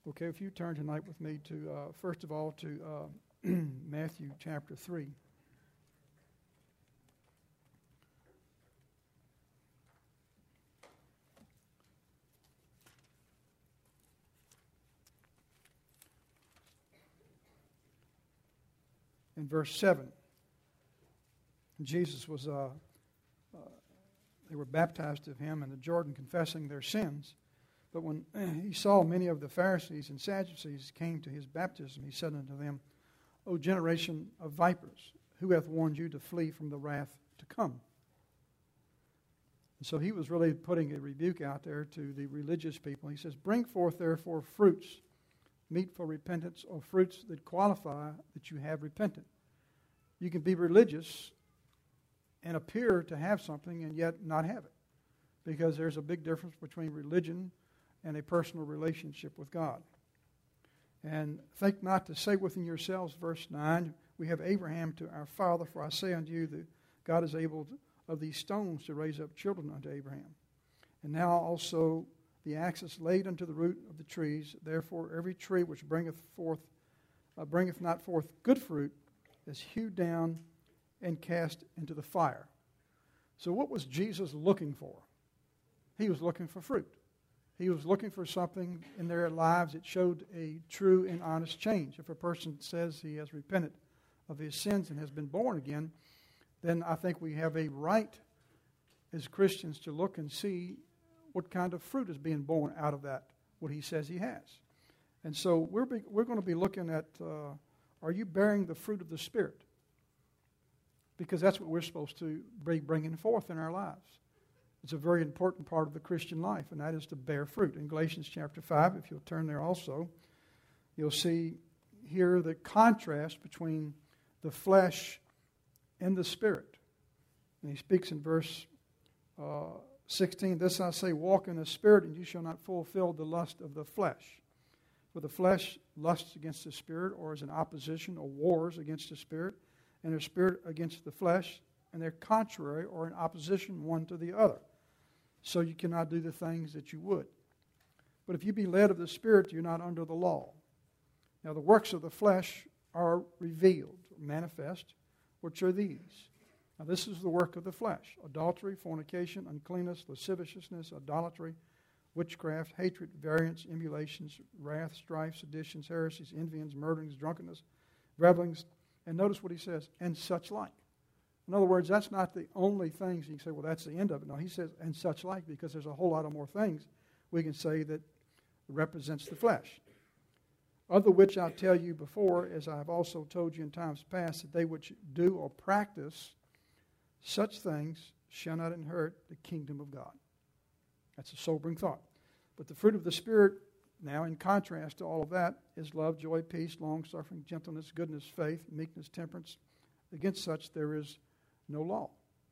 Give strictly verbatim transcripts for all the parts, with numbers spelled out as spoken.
Okay, if you turn tonight with me to, uh, first of all, to uh, Matthew chapter three. In verse seven, Jesus was, uh, uh, they were baptized of him in the Jordan, confessing their sins. But when he saw many of the Pharisees and Sadducees came to his baptism, he said unto them, O generation of vipers, who hath warned you to flee from the wrath to come? And so he was really putting a rebuke out there to the religious people. He says, bring forth therefore fruits, meet for repentance, or fruits that qualify that you have repented. You can be religious and appear to have something and yet not have it, because there's a big difference between religion and a personal relationship with God. And think not to say within yourselves, verse nine, we have Abraham to our father, for I say unto you that God is able to, of these stones to raise up children unto Abraham. And now also the axe is laid unto the root of the trees. Therefore every tree which bringeth forth, uh, bringeth not forth good fruit is hewed down and cast into the fire. So what was Jesus looking for? He was looking for fruit. He was looking for something in their lives that showed a true and honest change. If a person says he has repented of his sins and has been born again, then I think we have a right as Christians to look and see what kind of fruit is being born out of that, what he says he has. And so we're be, we're going to be looking at, uh, are you bearing the fruit of the Spirit? Because that's what we're supposed to be bringing forth in our lives. It's a very important part of the Christian life, and that is to bear fruit. In Galatians chapter five, if you'll turn there also, you'll see here the contrast between the flesh and the Spirit. And he speaks in verse uh, sixteen, this I say, walk in the Spirit, and you shall not fulfill the lust of the flesh. For the flesh lusts against the Spirit, or is in opposition, or wars against the Spirit, and the Spirit against the flesh, and they're contrary or in opposition one to the other. So you cannot do the things that you would. But if you be led of the Spirit, you're not under the law. Now the works of the flesh are revealed, manifest, which are these. Now this is the work of the flesh: adultery, fornication, uncleanness, lasciviousness, idolatry, witchcraft, hatred, variance, emulations, wrath, strife, seditions, heresies, envyings, murderings, drunkenness, revelings. And notice what he says, and such like. In other words, that's not the only things you can say, well, that's the end of it. No, he says, and such like, because there's a whole lot of more things we can say that represents the flesh. Of the which I tell you before, as I have also told you in times past, that they which do or practice such things shall not inherit the kingdom of God. That's a sobering thought. But the fruit of the Spirit, now in contrast to all of that, is love, joy, peace, long-suffering, gentleness, goodness, faith, meekness, temperance. Against such there is no law.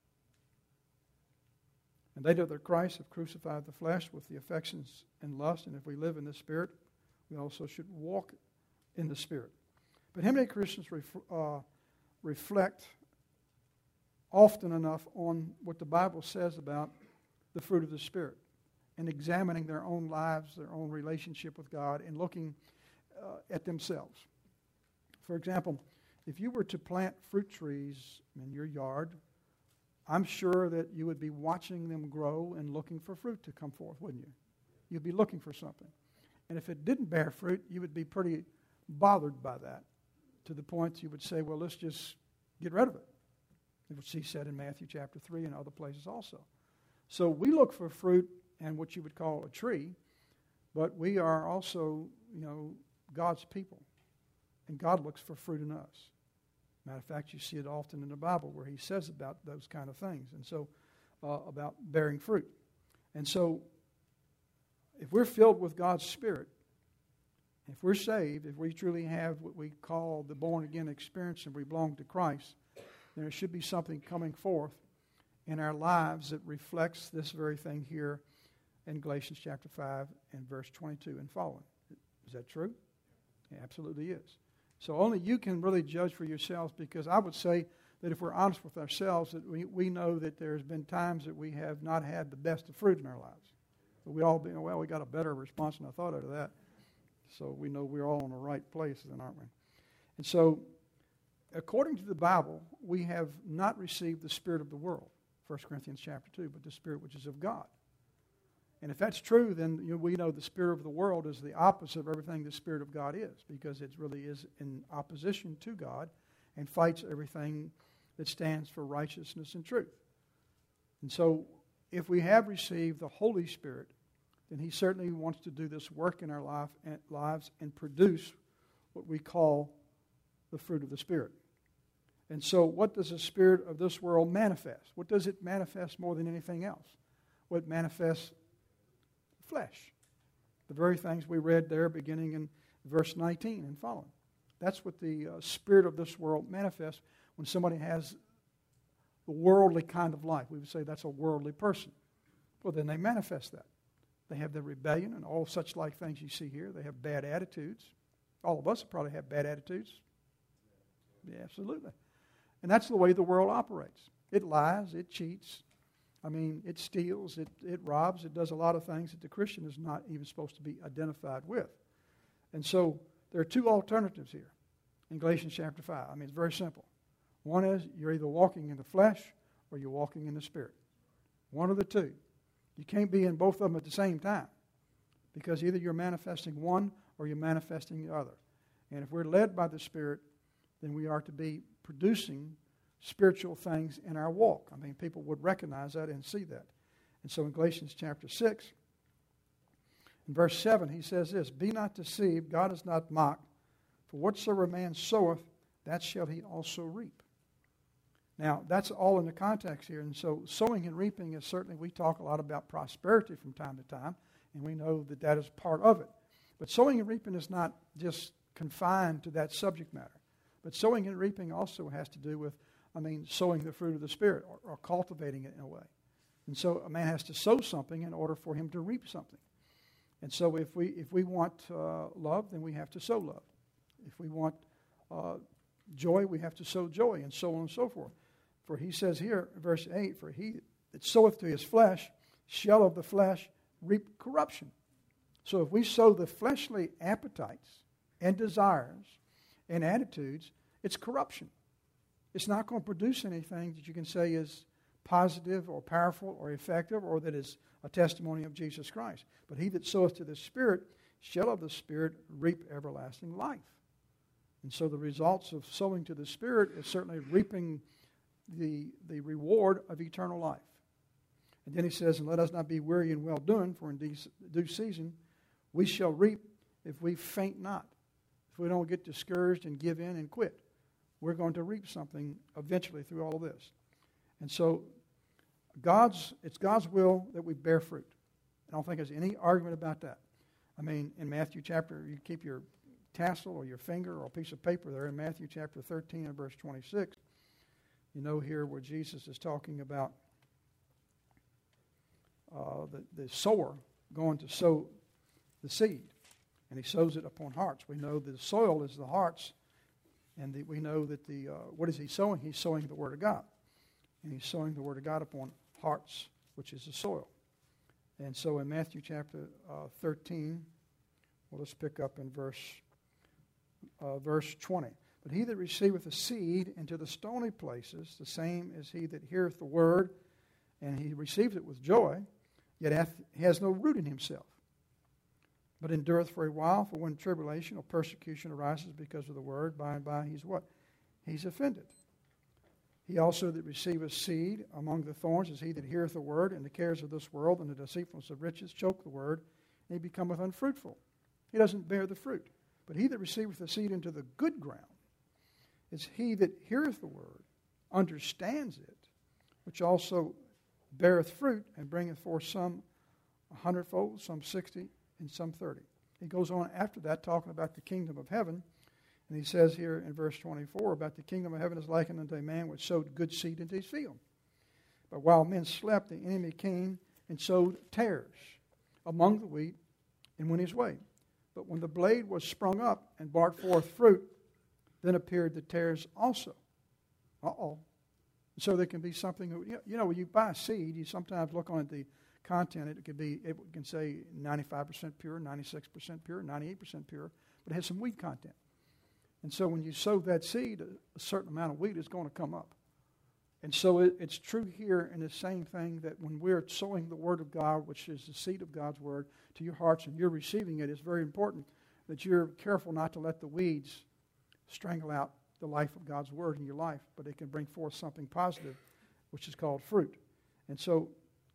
And they that are Christ have crucified the flesh with the affections and lust, and if we live in the Spirit, we also should walk in the Spirit. But how many Christians ref- uh, reflect often enough on what the Bible says about the fruit of the Spirit, and examining their own lives, their own relationship with God, and looking uh, at themselves? For example, if you were to plant fruit trees in your yard, I'm sure that you would be watching them grow and looking for fruit to come forth, wouldn't you? You'd be looking for something. And if it didn't bear fruit, you would be pretty bothered by that, to the point you would say, well, let's just get rid of it. Which he said in Matthew chapter three and other places also. So we look for fruit and what you would call a tree, but we are also, you know, God's people. And God looks for fruit in us. Matter of fact, you see it often in the Bible where he says about those kind of things, and so uh, about bearing fruit. And so if we're filled with God's Spirit, if we're saved, if we truly have what we call the born-again experience and we belong to Christ, then there should be something coming forth in our lives that reflects this very thing here in Galatians chapter five and verse twenty-two and following. Is that true? It absolutely is. So only you can really judge for yourselves, because I would say that if we're honest with ourselves, that we, we know that there's been times that we have not had the best of fruit in our lives. But we all been, well, we got a better response than I thought out of that. So we know we're all in the right place then, aren't we? And so, according to the Bible, we have not received the spirit of the world, First Corinthians chapter two, but the spirit which is of God. And if that's true, then you know, we know the spirit of the world is the opposite of everything the spirit of God is, because it really is in opposition to God and fights everything that stands for righteousness and truth. And so, if we have received the Holy Spirit, then He certainly wants to do this work in our life and lives and produce what we call the fruit of the Spirit. And so, what does the spirit of this world manifest? What does it manifest more than anything else? Well, it manifests flesh. The very things we read there beginning in verse nineteen and following. That's what the uh, spirit of this world manifests when somebody has the worldly kind of life. We would say that's a worldly person. Well, then they manifest that. They have the rebellion and all such like things you see here. They have bad attitudes. All of us probably have bad attitudes. Yeah, absolutely. And that's the way the world operates. It lies, it cheats. I mean, it steals, it, it robs, it does a lot of things that the Christian is not even supposed to be identified with. And so there are two alternatives here in Galatians chapter five. I mean, it's very simple. One is you're either walking in the flesh or you're walking in the Spirit. One of the two. You can't be in both of them at the same time, because either you're manifesting one or you're manifesting the other. And if we're led by the Spirit, then we are to be producing spiritual things in our walk. I mean, people would recognize that and see that. And so in Galatians chapter six, in verse seven, he says this, "Be not deceived, God is not mocked, for whatsoever man soweth, that shall he also reap." Now, that's all in the context here. And so sowing and reaping is certainly, we talk a lot about prosperity from time to time, and we know that that is part of it. But sowing and reaping is not just confined to that subject matter. But sowing and reaping also has to do with, I mean, sowing the fruit of the Spirit or, or cultivating it in a way. And so a man has to sow something in order for him to reap something. And so if we if we want uh, love, then we have to sow love. If we want uh, joy, we have to sow joy, and so on and so forth. For he says here, verse eight, "For he that soweth to his flesh shall of the flesh reap corruption." So if we sow the fleshly appetites and desires and attitudes, it's corruption. It's not going to produce anything that you can say is positive or powerful or effective or that is a testimony of Jesus Christ. But he that soweth to the Spirit shall of the Spirit reap everlasting life. And so the results of sowing to the Spirit is certainly reaping the, the reward of eternal life. And then he says, "And let us not be weary in well-doing, for in due season we shall reap if we faint not." If we don't get discouraged and give in and quit, we're going to reap something eventually through all of this. And so God's it's God's will that we bear fruit. I don't think there's any argument about that. I mean, in Matthew chapter, you keep your tassel or your finger or a piece of paper there in Matthew chapter thirteen and verse twenty-six. You know here where Jesus is talking about uh, the, the sower going to sow the seed. And he sows it upon hearts. We know that the soil is the hearts. And the, we know that the, uh, what is he sowing? He's sowing the Word of God. And he's sowing the Word of God upon hearts, which is the soil. And so in Matthew chapter uh, thirteen, well, let's pick up in verse, uh, verse twenty. "But he that receiveth the seed into the stony places, the same is he that heareth the Word, and he receives it with joy, yet hath, has no root in himself. But endureth for a while, for when tribulation or persecution arises because of the word, by and by he's what? He's offended. He also that receiveth seed among the thorns is he that heareth the word, and the cares of this world and the deceitfulness of riches choke the word, and he becometh unfruitful. He doesn't bear the fruit. But he that receiveth the seed into the good ground is he that heareth the word, understands it, which also beareth fruit, and bringeth forth some a hundredfold, some sixty, and some thirty. He goes on after that talking about the kingdom of heaven. And he says here in verse twenty-four about the kingdom of heaven is likened unto a man which sowed good seed into his field. But while men slept, the enemy came and sowed tares among the wheat and went his way. But when the blade was sprung up and brought forth fruit, then appeared the tares also. Uh-oh. So there can be something, you know, when you buy a seed, you sometimes look on the content. It could be, it can say ninety-five percent pure, ninety-six percent pure, ninety-eight percent pure, but it has some weed content. And so when you sow that seed, a, a certain amount of wheat is going to come up. And so it, it's true here in the same thing that when we're sowing the Word of God, which is the seed of God's Word, to your hearts and you're receiving it, it's very important that you're careful not to let the weeds strangle out the life of God's Word in your life, but it can bring forth something positive, which is called fruit. And so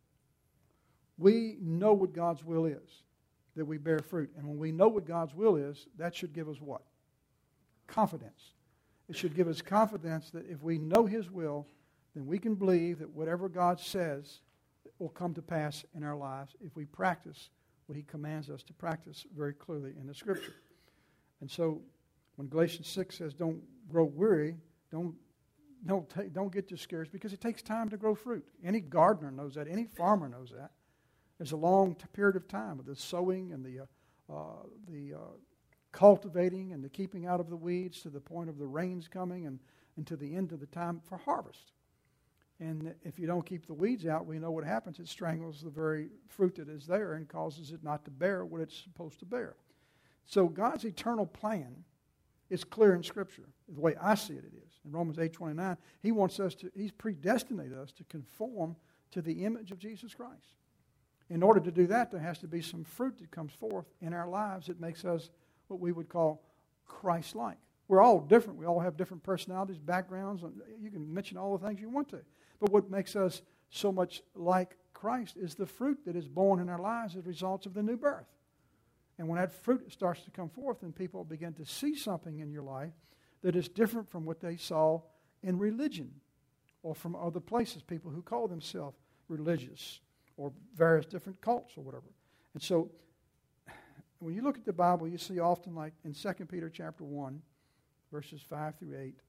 we know what God's will is, that we bear fruit. And when we know what God's will is, that should give us what? Confidence. It should give us confidence that if we know His will, then we can believe that whatever God says will come to pass in our lives if we practice what He commands us to practice very clearly in the Scripture. And so when Galatians six says don't grow weary, don't, don't, ta- don't get discouraged, because it takes time to grow fruit. Any gardener knows that. Any farmer knows that. There's a long t- period of time of the sowing and the, uh, uh, the uh, cultivating and the keeping out of the weeds to the point of the rains coming and, and to the end of the time for harvest. And if you don't keep the weeds out, we know what happens. It strangles the very fruit that is there and causes it not to bear what it's supposed to bear. So God's eternal plan is clear in Scripture. The way I see it, it is. In Romans eight twenty-nine, He wants us to, He's predestinated us to conform to the image of Jesus Christ. In order to do that, there has to be some fruit that comes forth in our lives that makes us what we would call Christ-like. We're all different. We all have different personalities, backgrounds. You can mention all the things you want to. But what makes us so much like Christ is the fruit that is born in our lives as results of the new birth. And when that fruit starts to come forth and people begin to see something in your life that is different from what they saw in religion or from other places, people who call themselves religious or various different cults or whatever. And so when you look at the Bible, you see often, like in Second Peter chapter one, verses five through eight,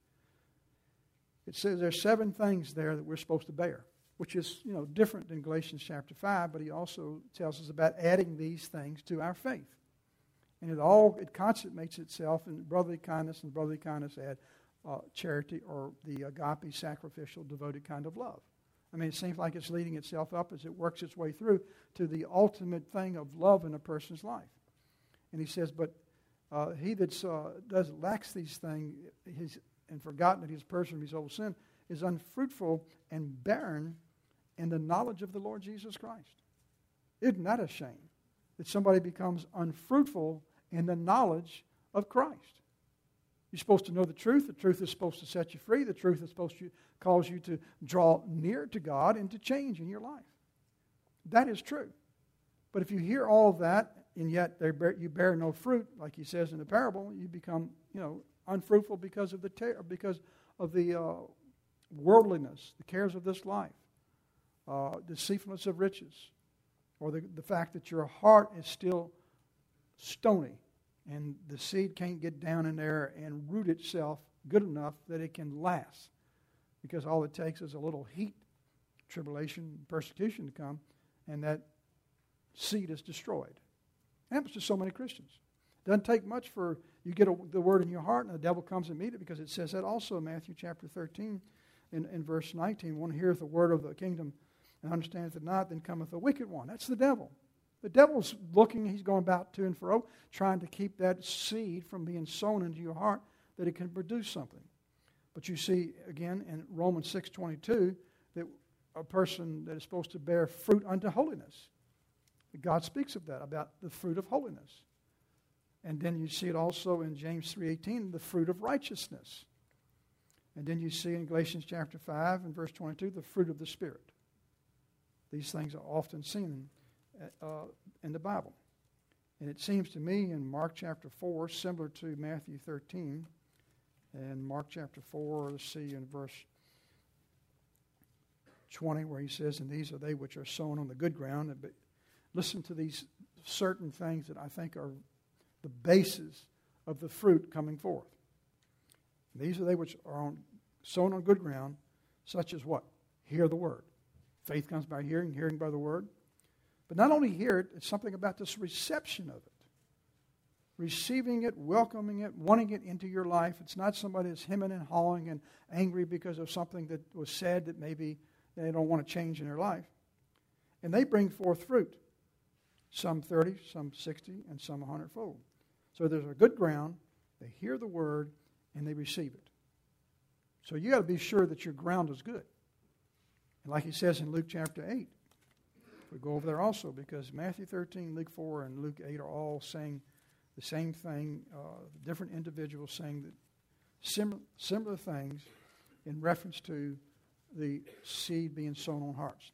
it says there's seven things there that we're supposed to bear, which is, you know, different than Galatians chapter five, but he also tells us about adding these things to our faith. And it all, it consummates itself in brotherly kindness, and brotherly kindness add uh, charity, or the agape, sacrificial, devoted kind of love. I mean, it seems like it's leading itself up as it works its way through to the ultimate thing of love in a person's life. And he says, but uh, he that uh, does lacks these things, he's, and forgotten that he's a person of his old sin, is unfruitful and barren in the knowledge of the Lord Jesus Christ. Isn't that a shame that somebody becomes unfruitful in the knowledge of Christ? You're supposed to know the truth. The truth is supposed to set you free. The truth is supposed to cause you to draw near to God and to change in your life. That is true. But if you hear all of that and yet they bear, you bear no fruit, like he says in the parable, you become, you know, unfruitful because of the ter- because of the uh, worldliness, the cares of this life, uh, deceitfulness of riches, or the, the fact that your heart is still stony and the seed can't get down in there and root itself good enough that it can last, because all it takes is a little heat, tribulation, persecution to come, and that seed is destroyed. It happens to so many Christians. It doesn't take much for you get a, the word in your heart and the devil comes and meet it, because it says that also in Matthew chapter thirteen in, in verse nineteen, one heareth the word of the kingdom and understandeth it not, then cometh the wicked one. That's the devil. The devil's looking, he's going about to and fro, trying to keep that seed from being sown into your heart that it can produce something. But you see, again, in Romans six twenty-two, that a person that is supposed to bear fruit unto holiness. God speaks of that, about the fruit of holiness. And then you see it also in James three eighteen, the fruit of righteousness. And then you see in Galatians chapter five and verse twenty-two, the fruit of the Spirit. These things are often seen uh, in the Bible. And it seems to me in Mark chapter four, similar to Matthew thirteen, and Mark chapter four, let's see in verse twenty, where he says, and these are they which are sown on the good ground. But listen to these certain things that I think are the basis of the fruit coming forth. These are they which are on, sown on good ground, such as what? Hear the word. Faith comes by hearing, hearing by the word. But not only hear it, it's something about this reception of it. Receiving it, welcoming it, wanting it into your life. It's not somebody that's hemming and hawing and angry because of something that was said that maybe they don't want to change in their life. And they bring forth fruit, some thirty, some sixty, and some a hundredfold. So there's a good ground, they hear the word, and they receive it. So you got to be sure that your ground is good. And like he says in Luke chapter eight, we go over there also, because Matthew thirteen, Luke four, and Luke eight are all saying the same thing, uh, different individuals saying that similar, similar things in reference to the seed being sown on hearts.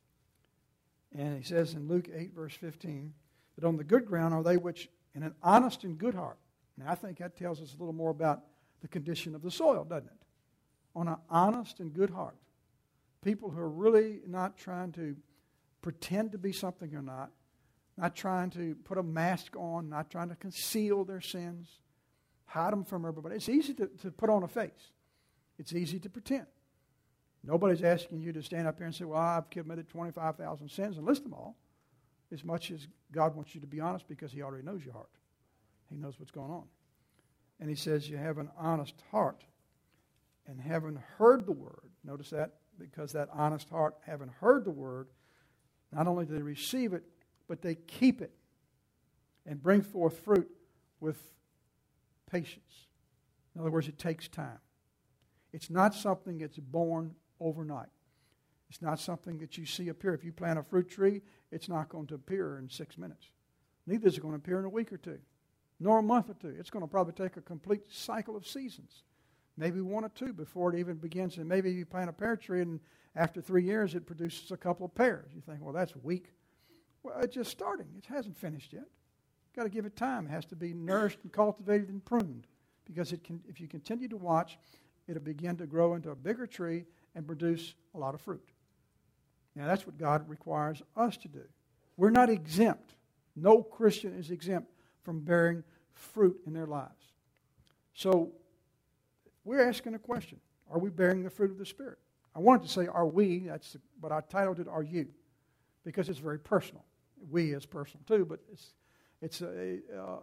And he says in Luke eight, verse fifteen, that on the good ground are they which in an honest and good heart. Now, I think that tells us a little more about the condition of the soil, doesn't it? On an honest and good heart. People who are really not trying to pretend to be something they're not, not trying to put a mask on, not trying to conceal their sins, hide them from everybody. It's easy to, to put on a face. It's easy to pretend. Nobody's asking you to stand up here and say, well, I've committed twenty-five thousand sins and list them all, as much as God wants you to be honest, because he already knows your heart. He knows what's going on. And he says you have an honest heart and haven't heard the word. Notice that, because that honest heart haven't heard the word, not only do they receive it, but they keep it and bring forth fruit with patience. In other words, it takes time. It's not something that's born overnight. It's not something that you see appear. If you plant a fruit tree, it's not going to appear in six minutes. Neither is it going to appear in a week or two, nor a month or two. It's going to probably take a complete cycle of seasons, maybe one or two before it even begins. And maybe you plant a pear tree, and after three years, it produces a couple of pears. You think, well, that's weak. Well, it's just starting. It hasn't finished yet. You've got to give it time. It has to be nourished and cultivated and pruned, because it can, if you continue to watch, it'll begin to grow into a bigger tree and produce a lot of fruit. Now, that's what God requires us to do. We're not exempt. No Christian is exempt from bearing fruit in their lives. So, we're asking a question. Are we bearing the fruit of the Spirit? I wanted to say, are we? That's the, but I titled it, Are You? Because it's very personal. We is personal too, but it's, it's a, uh,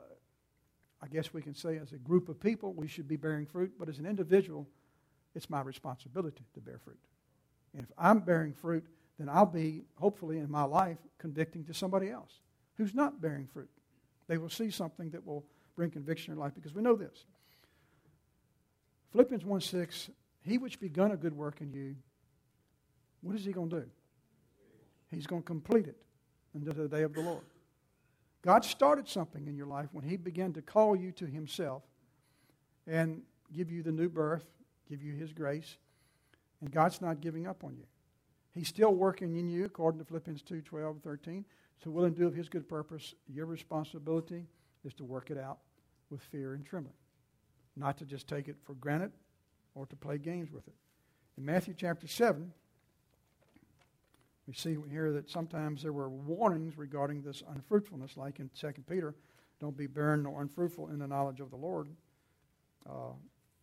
I guess we can say as a group of people, we should be bearing fruit, but as an individual, it's my responsibility to bear fruit. And if I'm bearing fruit, then I'll be, hopefully in my life, convicting to somebody else who's not bearing fruit. They will see something that will bring conviction in their life, because we know this. Philippians one six, he which begun a good work in you, what is he going to do? He's going to complete it until the day of the Lord. God started something in your life when he began to call you to himself and give you the new birth, give you his grace, and God's not giving up on you. He's still working in you, according to Philippians two, twelve, thirteen. So will and do of his good purpose. Your responsibility is to work it out with fear and trembling. Not to just take it for granted or to play games with it. In Matthew chapter seven, we see here that sometimes there were warnings regarding this unfruitfulness, like in Second Peter, don't be barren nor unfruitful in the knowledge of the Lord. Uh,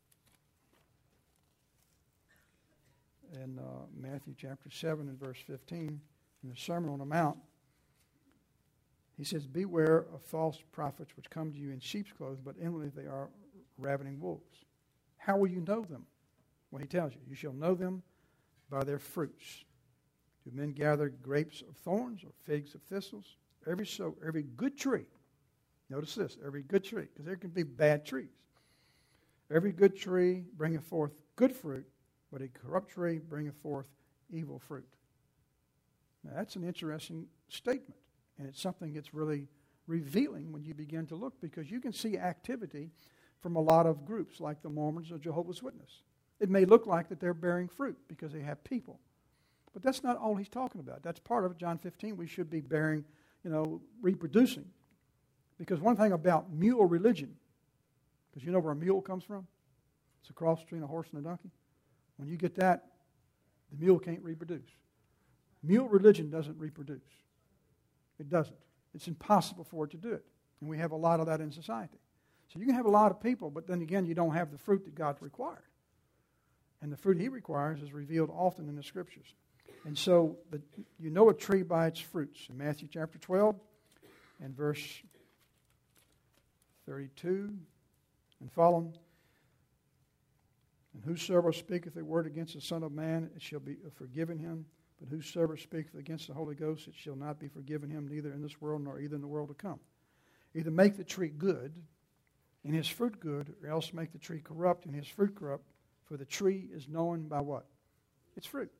in uh, Matthew chapter seven and verse fifteen, in the Sermon on the Mount, he says, beware of false prophets which come to you in sheep's clothing, but inwardly they are ravening wolves. How will you know them? Well, he tells you, you shall know them by their fruits. Do men gather grapes of thorns or figs of thistles? Every so every good tree, notice this, every good tree, because there can be bad trees. Every good tree bringeth forth good fruit, but a corrupt tree bringeth forth evil fruit. Now, that's an interesting statement, and it's something that's really revealing when you begin to look, because you can see activity from a lot of groups like the Mormons or Jehovah's Witnesses. It may look like that they're bearing fruit because they have people. But that's not all he's talking about. That's part of it. John fifteen, we should be bearing, you know, reproducing. Because one thing about mule religion, because you know where a mule comes from? It's a cross between a horse and a donkey. When you get that, the mule can't reproduce. Mule religion doesn't reproduce. It doesn't. It's impossible for it to do it. And we have a lot of that in society. So you can have a lot of people, but then again, you don't have the fruit that God's required. And the fruit he requires is revealed often in the Scriptures. And so the, you know a tree by its fruits. In Matthew chapter twelve and verse thirty-two and following, and whosoever speaketh a word against the Son of Man, it shall be forgiven him. But whosoever speaketh against the Holy Ghost, it shall not be forgiven him, neither in this world nor either in the world to come. Either make the tree good, and his fruit good, or else make the tree corrupt, and his fruit corrupt. For the tree is known by what? Its fruit.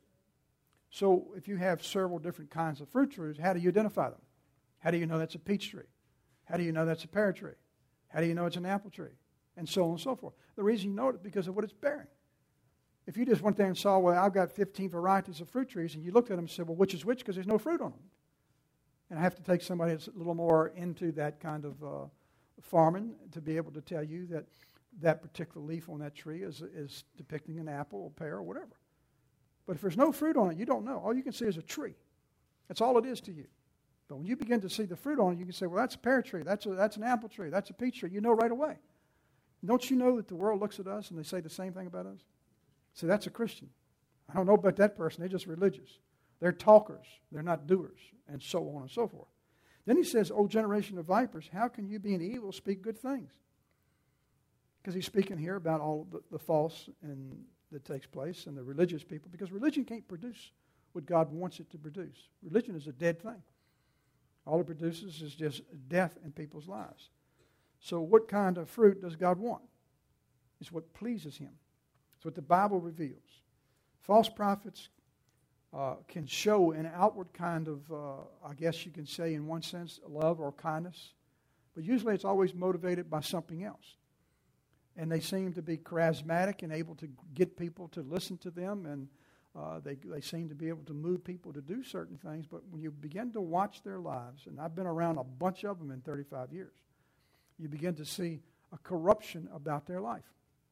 So if you have several different kinds of fruit trees, how do you identify them? How do you know that's a peach tree? How do you know that's a pear tree? How do you know it's an apple tree? And so on and so forth. The reason you know it is because of what it's bearing. If you just went there and saw, well, I've got fifteen varieties of fruit trees, and you looked at them and said, well, which is which? Because there's no fruit on them. And I have to take somebody that's a little more into that kind of uh, farming to be able to tell you that that particular leaf on that tree is, is depicting an apple or pear or whatever. But if there's no fruit on it, you don't know. All you can see is a tree. That's all it is to you. But when you begin to see the fruit on it, you can say, well, that's a pear tree, that's, a, that's an apple tree, that's a peach tree. You know right away. Don't you know that the world looks at us and they say the same thing about us? See, that's a Christian. I don't know about that person. They're just religious. They're talkers. They're not doers, and so on and so forth. Then he says, O generation of vipers, how can you being evil speak good things? Because he's speaking here about all the, the false and that takes place and the religious people, because religion can't produce what God wants it to produce. Religion is a dead thing. All it produces is just death in people's lives. So what kind of fruit does God want? It's what pleases him. It's what the Bible reveals. False prophets uh, can show an outward kind of, uh, I guess you can say in one sense, love or kindness. But usually it's always motivated by something else. And they seem to be charismatic and able to get people to listen to them, and uh, they, they seem to be able to move people to do certain things. But when you begin to watch their lives, and I've been around a bunch of them in thirty-five years, you begin to see a corruption about their life.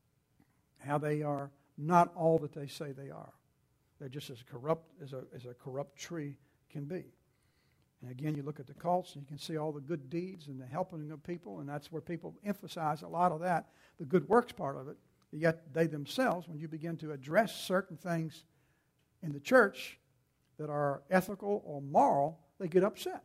How they are not all that they say they are. They're just as corrupt as a, as a corrupt tree can be. And again, you look at the cults and you can see all the good deeds and the helping of people, and that's where people emphasize a lot of that, the good works part of it. Yet they themselves, when you begin to address certain things in the church that are ethical or moral, they get upset.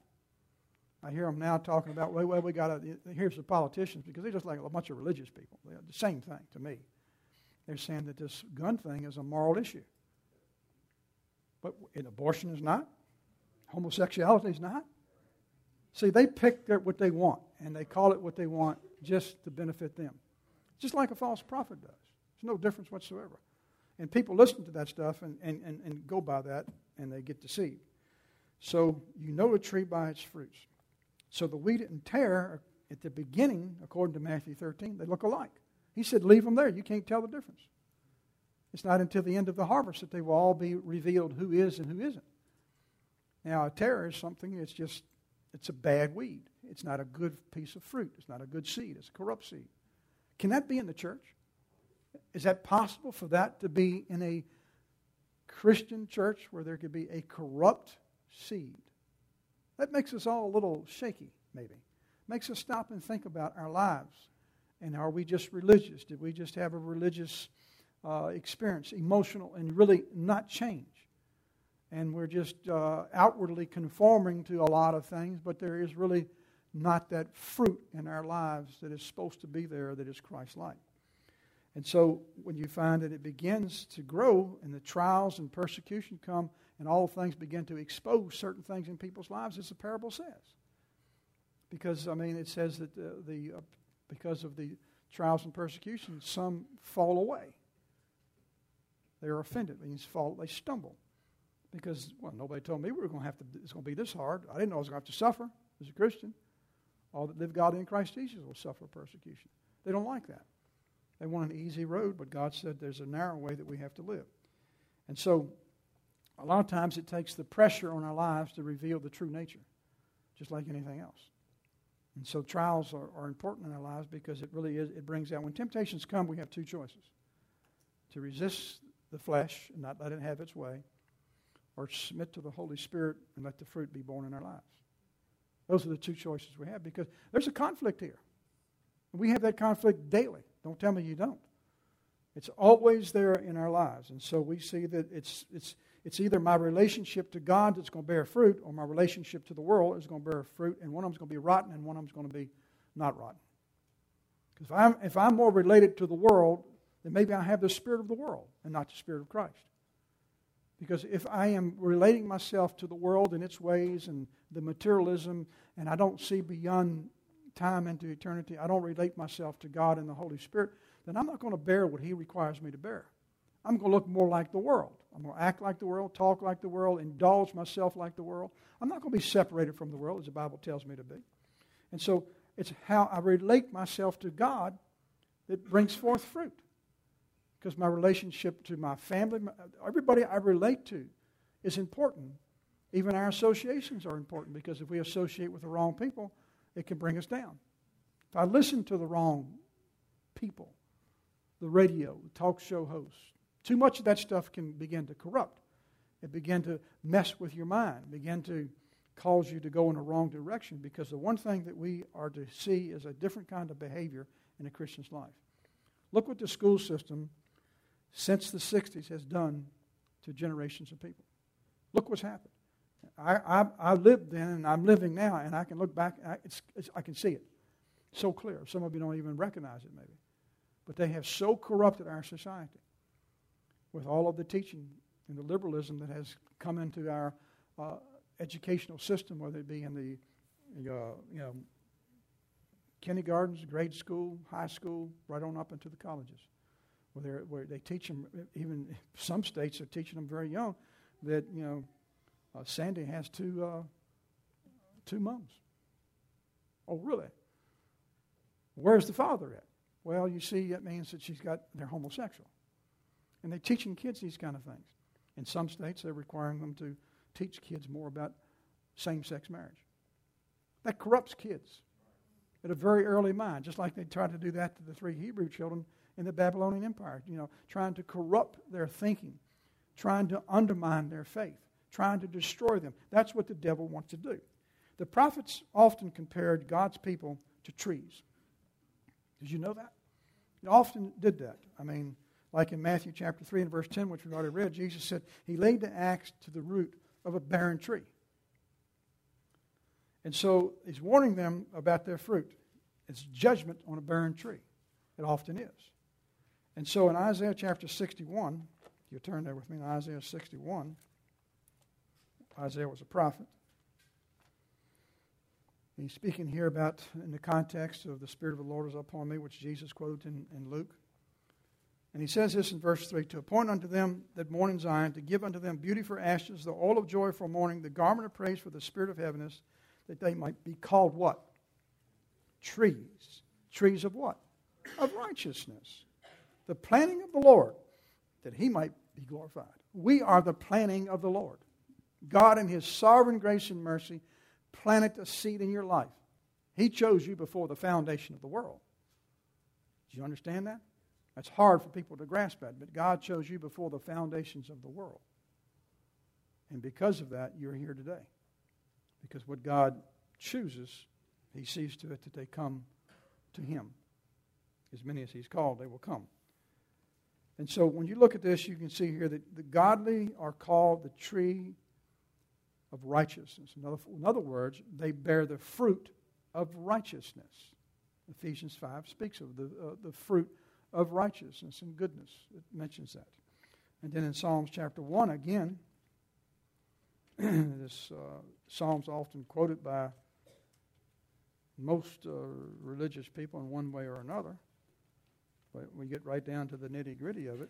I hear them now talking about, well, well we got to, here's the politicians, because they're just like a bunch of religious people. They're the same thing to me. They're saying that this gun thing is a moral issue. But and abortion is not. Homosexuality is not. See, they pick their, what they want, and they call it what they want just to benefit them. Just like a false prophet does. There's no difference whatsoever. And people listen to that stuff and, and, and, and go by that, and they get deceived. So you know a tree by its fruits. So the wheat and tare, at the beginning, according to Matthew thirteen, they look alike. He said, leave them there. You can't tell the difference. It's not until the end of the harvest that they will all be revealed who is and who isn't. Now, a tare is something, it's just, it's a bad weed. It's not a good piece of fruit. It's not a good seed. It's a corrupt seed. Can that be in the church? Is that possible for that to be in a Christian church where there could be a corrupt seed? That makes us all a little shaky, maybe. Makes us stop and think about our lives. And are we just religious? Did we just have a religious uh, experience, emotional, and really not change? And we're just uh, outwardly conforming to a lot of things, but there is really not that fruit in our lives that is supposed to be there that is Christ-like. And so when you find that it begins to grow and the trials and persecution come and all things begin to expose certain things in people's lives, as the parable says. Because, I mean, it says that the, the uh, because of the trials and persecution, some fall away. They are offended. It means fall, they stumble. Because, well, nobody told me we were going to have to, it's going to be this hard. I didn't know I was going to have to suffer as a Christian. All that live God in Christ Jesus will suffer persecution. They don't like that. They want an easy road, but God said there's a narrow way that we have to live. And so, a lot of times it takes the pressure on our lives to reveal the true nature, just like anything else. And so trials are, are important in our lives because it really is, it brings out, when temptations come, we have two choices. To resist the flesh and not let it have its way, or submit to the Holy Spirit and let the fruit be born in our lives. Those are the two choices we have because there's a conflict here. We have that conflict daily. Don't tell me you don't. It's always there in our lives. And so we see that it's it's it's either my relationship to God that's going to bear fruit or my relationship to the world is going to bear fruit, and one of them is going to be rotten and one of them is going to be not rotten. Because if I'm, if I'm more related to the world, then maybe I have the spirit of the world and not the spirit of Christ. Because if I am relating myself to the world and its ways and the materialism, and I don't see beyond time into eternity, I don't relate myself to God and the Holy Spirit, then I'm not going to bear what He requires me to bear. I'm going to look more like the world. I'm going to act like the world, talk like the world, indulge myself like the world. I'm not going to be separated from the world, as the Bible tells me to be. And so it's how I relate myself to God that brings forth fruit. Because my relationship to my family, my, everybody I relate to is important. Even our associations are important, because if we associate with the wrong people, it can bring us down. If I listen to the wrong people, the radio, the talk show hosts, too much of that stuff can begin to corrupt. It begin to mess with your mind, begin to cause you to go in the wrong direction, because the one thing that we are to see is a different kind of behavior in a Christian's life. Look what the school system since the sixties has done to generations of people. Look what's happened. I, I, I lived then, and I'm living now, and I can look back, I, it's, it's, I can see it so clear. Some of you don't even recognize it maybe. But they have so corrupted our society with all of the teaching and the liberalism that has come into our uh, educational system, whether it be in the uh, you know kindergartens, grade school, high school, right on up into the colleges. Where, where they teach them, even some states are teaching them very young, that, you know, uh, Sandy has two, uh, two moms. Oh, really? Where's the father at? Well, you see, that means that she's got, they're homosexual. And they're teaching kids these kind of things. In some states, they're requiring them to teach kids more about same-sex marriage. That corrupts kids at a very early mind, just like they tried to do that to the three Hebrew children in the Babylonian Empire, you know, trying to corrupt their thinking, trying to undermine their faith, trying to destroy them. That's what the devil wants to do. The prophets often compared God's people to trees. Did you know that? They often did that. I mean, like in Matthew chapter three and verse ten, which we've already read, Jesus said he laid the axe to the root of a barren tree. And so he's warning them about their fruit. It's judgment on a barren tree. It often is. And so in Isaiah chapter sixty-one, if you turn there with me, in Isaiah sixty-one, Isaiah was a prophet. He's speaking here about, in the context of the Spirit of the Lord is upon me, which Jesus quoted in, in Luke. And he says this in verse three, to appoint unto them that mourn in Zion, to give unto them beauty for ashes, the oil of joy for mourning, the garment of praise for the spirit of heaviness, that they might be called what? Trees. Trees of what? Of righteousness. The planting of the Lord, that he might be glorified. We are the planting of the Lord. God in his sovereign grace and mercy planted a seed in your life. He chose you before the foundation of the world. Do you understand that? That's hard for people to grasp that, but God chose you before the foundations of the world. And because of that, you're here today. Because what God chooses, he sees to it that they come to him. As many as he's called, they will come. And so when you look at this, you can see here that the godly are called the tree of righteousness. In other, in other words, they bear the fruit of righteousness. Ephesians five speaks of the, uh, the fruit of righteousness and goodness. It mentions that. And then in Psalms chapter one, again, this uh, Psalm's often quoted by most uh, religious people in one way or another. But we get right down to the nitty-gritty of it.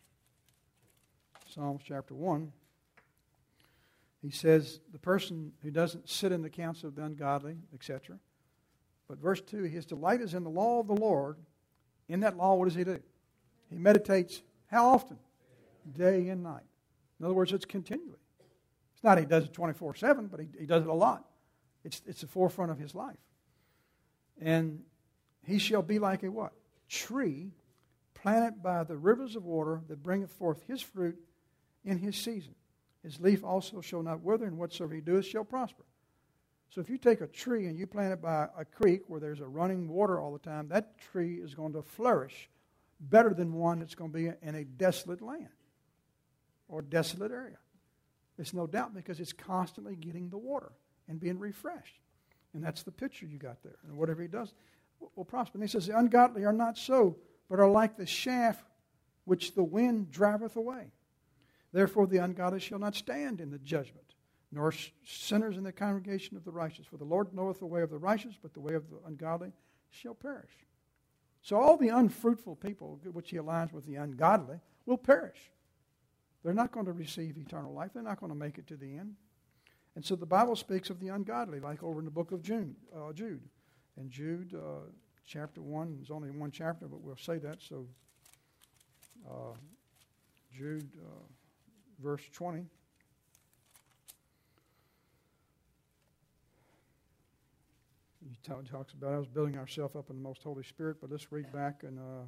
Psalms chapter one. He says, the person who doesn't sit in the counsel of the ungodly, et cetera. But verse two, his delight is in the law of the Lord. In that law, what does he do? He meditates how often? Day and night. In other words, it's continually. It's not he does it twenty-four seven, but he, he does it a lot. It's, it's the forefront of his life. And he shall be like a what? Tree planted by the rivers of water that bringeth forth his fruit in his season. His leaf also shall not wither, and whatsoever he doeth shall prosper. So if you take a tree and you plant it by a creek where there's a running water all the time, that tree is going to flourish better than one that's going to be in a desolate land or desolate area. There's no doubt, because it's constantly getting the water and being refreshed. And that's the picture you got there. And whatever he does will prosper. And he says, the ungodly are not so, but are like the shaft which the wind driveth away. Therefore the ungodly shall not stand in the judgment, nor sinners in the congregation of the righteous. For the Lord knoweth the way of the righteous, but the way of the ungodly shall perish. So all the unfruitful people, which he aligns with the ungodly, will perish. They're not going to receive eternal life. They're not going to make it to the end. And so the Bible speaks of the ungodly, like over in the book of Jude. Uh, Jude. And Jude, uh, chapter one, there's only one chapter, but we'll say that. So uh, Jude, uh, verse twenty. He t- talks about us building ourselves up in the most Holy Spirit, but let's read back in, uh,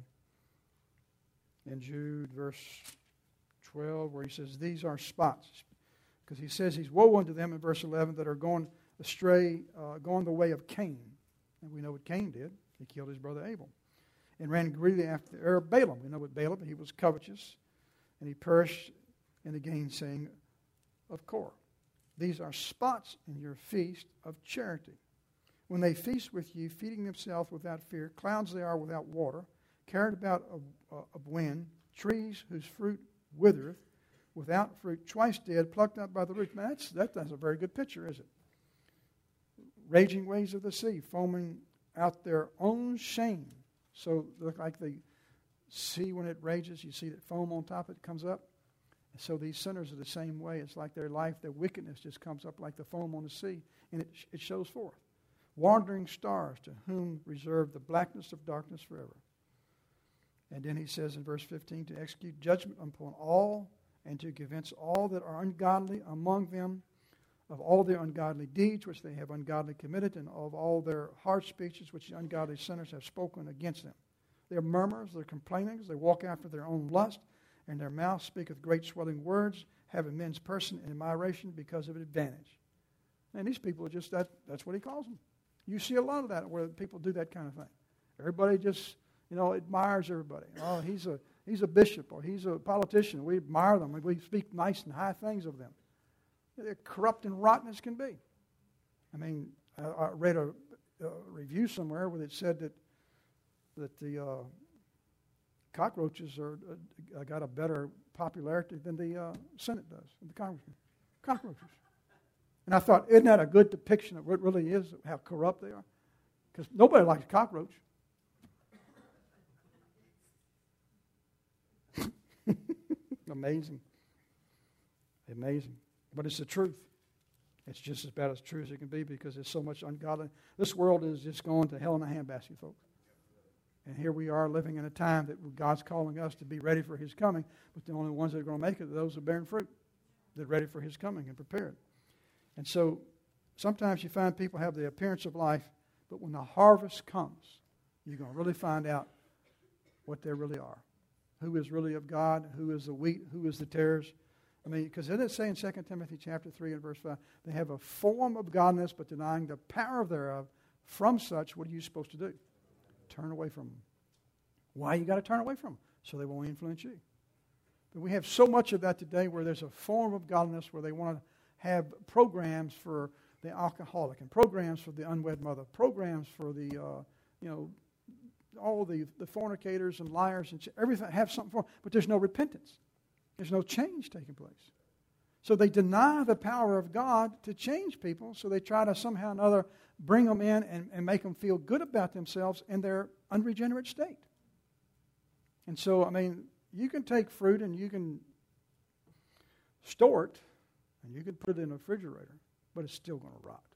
in Jude, verse twelve, where he says, these are spots. Because he says he's woe unto them in verse eleven that are going astray, uh, going the way of Cain. And we know what Cain did. He killed his brother Abel. And ran greedily after the heir of Balaam. We know what Balaam, he was covetous. And he perished in the gainsaying of Korah. These are spots in your feast of charity. When they feast with you, feeding themselves without fear, clouds they are without water, carried about of, uh, of wind, trees whose fruit withereth, without fruit, twice dead, plucked up by the roots. Man, that's, that, that's a very good picture, is it? Raging waves of the sea, foaming out their own shame. So look like the sea when it rages, you see that foam on top, it comes up. And so these sinners are the same way. It's like their life, their wickedness just comes up like the foam on the sea, and it, it shows forth. Wandering stars, to whom reserve the blackness of darkness forever. And then he says in verse fifteen, to execute judgment upon all, and to convince all that are ungodly among them of all their ungodly deeds which they have ungodly committed, and of all their hard speeches which the ungodly sinners have spoken against them. They are murmurers, they're complainers, they walk after their own lust, and their mouth speaketh great swelling words, having men's person in admiration because of advantage. And these people are just, that, that's what he calls them. You see a lot of that where people do that kind of thing. Everybody just, you know, admires everybody. Oh, he's a he's a bishop or he's a politician. We admire them. We speak nice and high things of them. They're corrupt and rotten as can be. I mean, I, I read a, a review somewhere where it said that that the uh, cockroaches are uh, got a better popularity than the uh, Senate does, than the congressmen. Cockroaches. And I thought, isn't that a good depiction of what it really is, how corrupt they are? Because nobody likes a cockroach. Amazing. Amazing. But it's the truth. It's just as bad as true as it can be because there's so much ungodly. This world is just going to hell in a handbasket, folks. And here we are living in a time that God's calling us to be ready for His coming, but the only ones that are going to make it are those who are bearing fruit. They're ready for His coming and prepared. And so sometimes you find people have the appearance of life, but when the harvest comes, you're going to really find out what they really are. Who is really of God, who is the wheat, who is the tares. I mean, because didn't it say in Second Timothy chapter three and verse five, they have a form of godliness, but denying the power thereof. From such, what are you supposed to do? Turn away from them. Why you got to turn away from them? So they won't influence you. But we have so much of that today where there's a form of godliness where they want to have programs for the alcoholic and programs for the unwed mother, programs for the, uh, you know, all the, the fornicators and liars and everything have something for them, but there's no repentance. There's no change taking place. So they deny the power of God to change people, so they try to somehow or another bring them in and, and make them feel good about themselves in their unregenerate state. And so, I mean, you can take fruit and you can store it, and you can put it in a refrigerator, but it's still going to rot.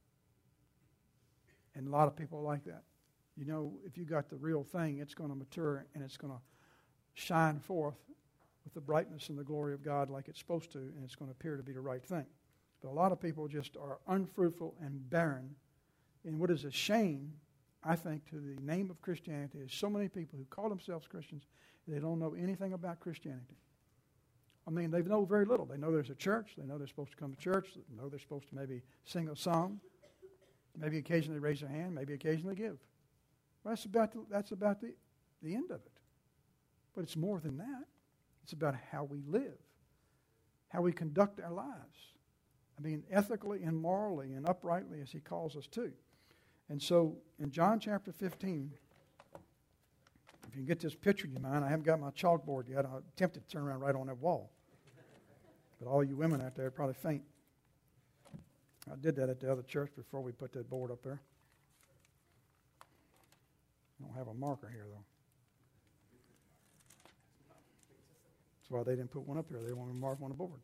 And a lot of people are like that. You know, if you got the real thing, it's going to mature and it's going to shine forth with the brightness and the glory of God like it's supposed to, and it's going to appear to be the right thing. But a lot of people just are unfruitful and barren. And what is a shame, I think, to the name of Christianity is so many people who call themselves Christians, they don't know anything about Christianity. I mean, they know very little. They know there's a church. They know they're supposed to come to church. They know they're supposed to maybe sing a song, maybe occasionally raise their hand, maybe occasionally give. Well, that's about the, that's about the, the end of it. But it's more than that. It's about how we live, how we conduct our lives. I mean, ethically and morally and uprightly as He calls us to. And so in John chapter fifteen, if you can get this picture in your mind, I haven't got my chalkboard yet. I'm tempted to turn around right on that wall. But all you women out there probably faint. I did that at the other church before we put that board up there. I don't have a marker here, though. That's why they didn't put one up here. They wanted to mark on the board.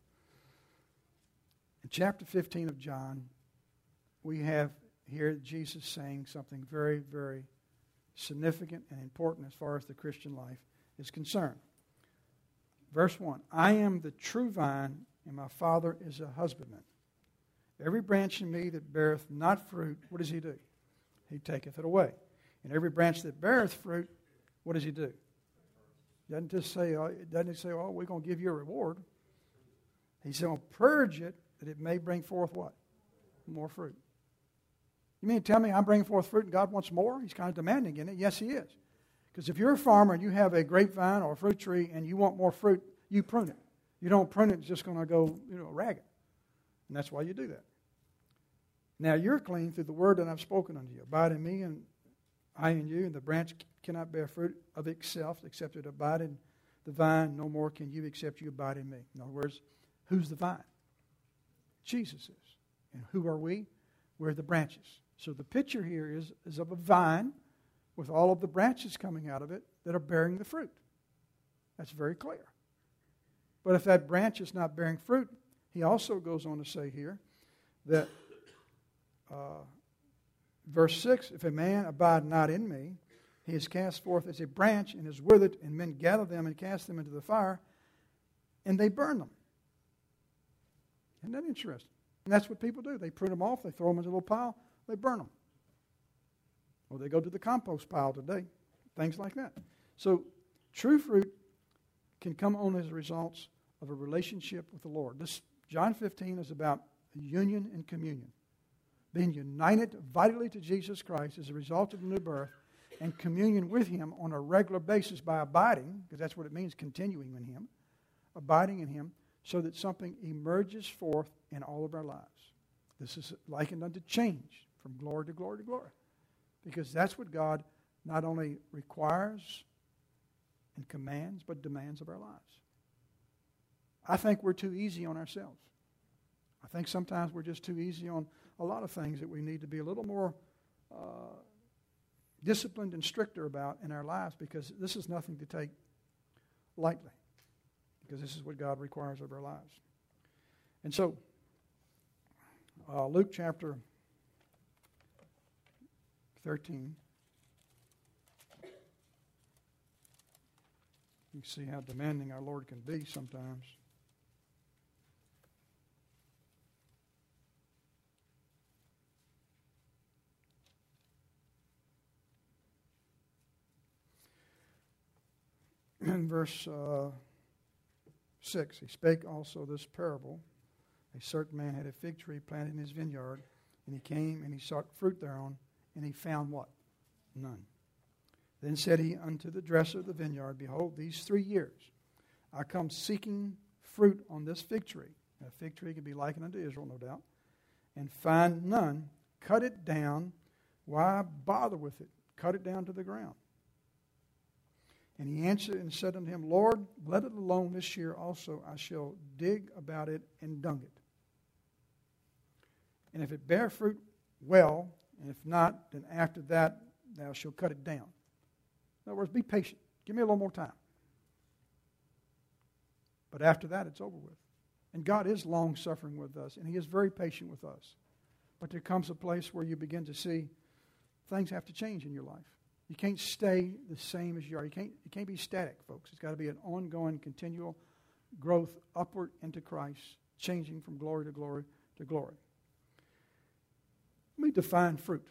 In chapter fifteen of John, we have here Jesus saying something very, very significant and important as far as the Christian life is concerned. Verse one, I am the true vine, and my Father is a husbandman. Every branch in me that beareth not fruit, what does he do? He taketh it away. And every branch that beareth fruit, what does he do? Doesn't just say, uh, doesn't he say, oh, we're going to give you a reward. He's going to purge it that it may bring forth what? More fruit. You mean to tell me I'm bringing forth fruit and God wants more? He's kind of demanding in it. Yes, he is. Because if you're a farmer and you have a grapevine or a fruit tree and you want more fruit, you prune it. You don't prune it, it's just going to go, you know, ragged. And that's why you do that. Now you're clean through the word that I've spoken unto you. Abide in me and I in you, and the branch cannot bear fruit of itself except it abide in the vine. No more can you except you abide in me. In other words, who's the vine? Jesus is. And who are we? We're the branches. So the picture here is, is of a vine with all of the branches coming out of it that are bearing the fruit. That's very clear. But if that branch is not bearing fruit, he also goes on to say here that uh, verse six, if a man abide not in me, he is cast forth as a branch and is withered, and men gather them and cast them into the fire, and they burn them. Isn't that interesting? And that's what people do. They prune them off, they throw them in a little pile, they burn them. Or they go to the compost pile today. Things like that. So true fruit can come only as a result of a relationship with the Lord. This John fifteen is about union and communion. Being united vitally to Jesus Christ as a result of the new birth, and communion with Him on a regular basis by abiding, because that's what it means, continuing in Him, abiding in Him, so that something emerges forth in all of our lives. This is likened unto change from glory to glory to glory. Because that's what God not only requires and commands, but demands of our lives. I think we're too easy on ourselves. I think sometimes we're just too easy on a lot of things that we need to be a little more uh, disciplined and stricter about in our lives, because this is nothing to take lightly. Because this is what God requires of our lives. And so, uh, Luke chapter thirteen. You see how demanding our Lord can be sometimes. In verse uh, six, he spake also this parable. A certain man had a fig tree planted in his vineyard, and he came and he sought fruit thereon, and he found what? None. Then said he unto the dresser of the vineyard, Behold, these three years I come seeking fruit on this fig tree. A fig tree can be likened unto Israel, no doubt. And find none. Cut it down. Why bother with it? Cut it down to the ground. And he answered and said unto him, Lord, let it alone this year also. I shall dig about it and dung it. And if it bear fruit, well, and if not, then after that thou shalt cut it down. In other words, be patient. Give me a little more time. But after that, it's over with. And God is long-suffering with us, and He is very patient with us. But there comes a place where you begin to see things have to change in your life. You can't stay the same as you are. You can't, you can't be static, folks. It's got to be an ongoing, continual growth upward into Christ, changing from glory to glory to glory. Let me define fruit.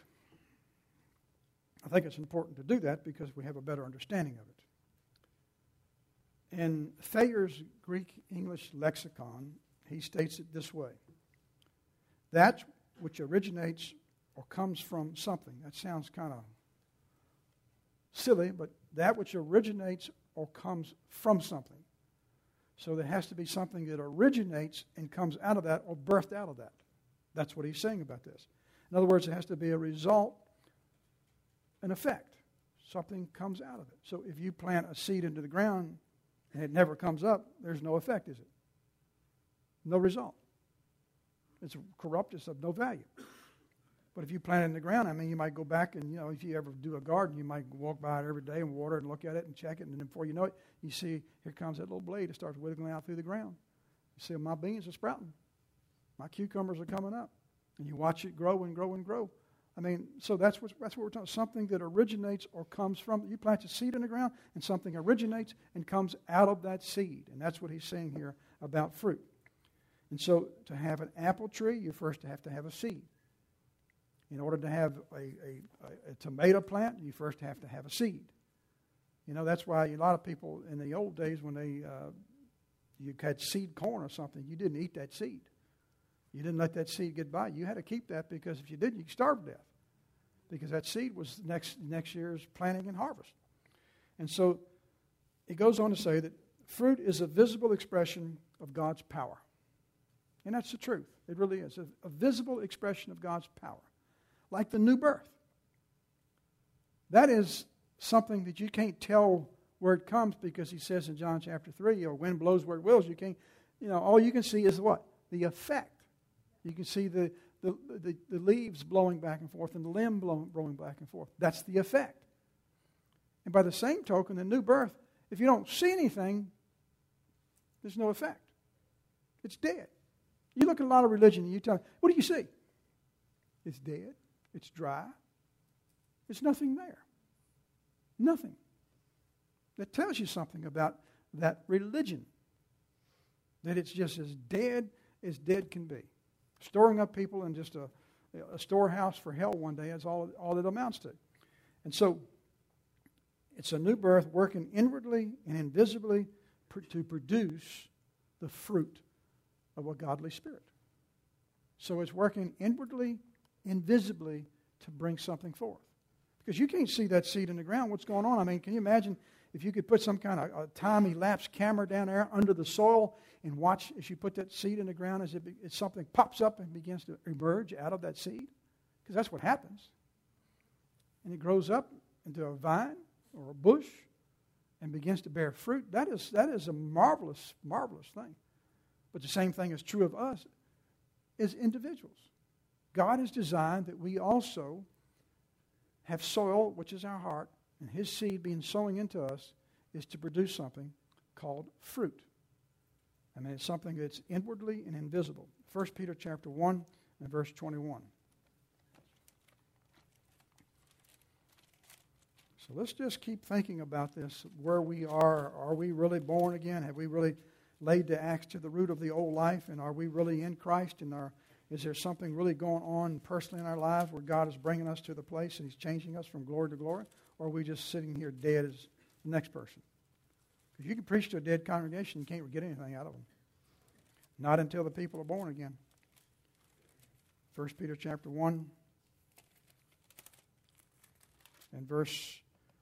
I think it's important to do that because we have a better understanding of it. In Thayer's Greek-English lexicon, he states it this way. That which originates or comes from something. That sounds kind of silly, but that which originates or comes from something. So there has to be something that originates and comes out of that or birthed out of that. That's what he's saying about this. In other words, it has to be a result, an effect. Something comes out of it. So if you plant a seed into the ground and it never comes up, there's no effect, is it? no result. It's corrupt, it's of no value. But if you plant it in the ground, I mean, you might go back and, you know, if you ever do a garden, you might walk by it every day and water it and look at it and check it. And then before you know it, you see, here comes that little blade. It starts wiggling out through the ground. You see, my beans are sprouting. My cucumbers are coming up. And you watch it grow and grow and grow. I mean, so that's what, that's what we're talking about. Something that originates or comes from. You plant a seed in the ground, and something originates and comes out of that seed. And that's what he's saying here about fruit. And so to have an apple tree, you first have to have a seed. In order to have a, a, a, a tomato plant, you first have to have a seed. You know, that's why a lot of people in the old days when they uh, you had seed corn or something, you didn't eat that seed. You didn't let that seed get by. You had to keep that because if you didn't, you could starve to death. Because that seed was next next year's planting and harvest. And so it goes on to say that fruit is a visible expression of God's power. And that's the truth. It really is. A, a visible expression of God's power. Like the new birth. That is something that you can't tell where it comes because he says in John chapter three, or wind blows where it wills, you can't, you know, all you can see is what? The effect. You can see the, the, the, the leaves blowing back and forth and the limb blowing, blowing back and forth. That's the effect. And by the same token, the new birth, if you don't see anything, there's no effect. It's dead. You look at a lot of religion and you tell me, what do you see? It's dead. It's dry. There's nothing there. Nothing. That tells you something about that religion. That it's just as dead as dead can be. Storing up people in just a, a storehouse for hell one day is all, all it amounts to. And so, it's a new birth working inwardly and invisibly pr- to produce the fruit of a godly spirit. So it's working inwardly, invisibly to bring something forth. Because you can't see that seed in the ground, what's going on. I mean, can you imagine if you could put some kind of a time-elapse camera down there under the soil and watch as you put that seed in the ground as it, be, as something pops up and begins to emerge out of that seed? Because that's what happens. And it grows up into a vine or a bush and begins to bear fruit. That is, that is a marvelous, marvelous thing. But the same thing is true of us as individuals. God has designed that we also have soil, which is our heart, and his seed being sowing into us is to produce something called fruit. I mean, it's something that's inwardly and invisible. First Peter chapter one and verse twenty-one. So let's just keep thinking about this, where we are. Are we really born again? Have we really laid the axe to the root of the old life? And are we really in Christ? And are, is there something really going on personally in our lives where God is bringing us to the place and he's changing us from glory to glory? Or are we just sitting here dead as the next person? Because you can preach to a dead congregation, you can't get anything out of them. Not until the people are born again. First Peter chapter one and verse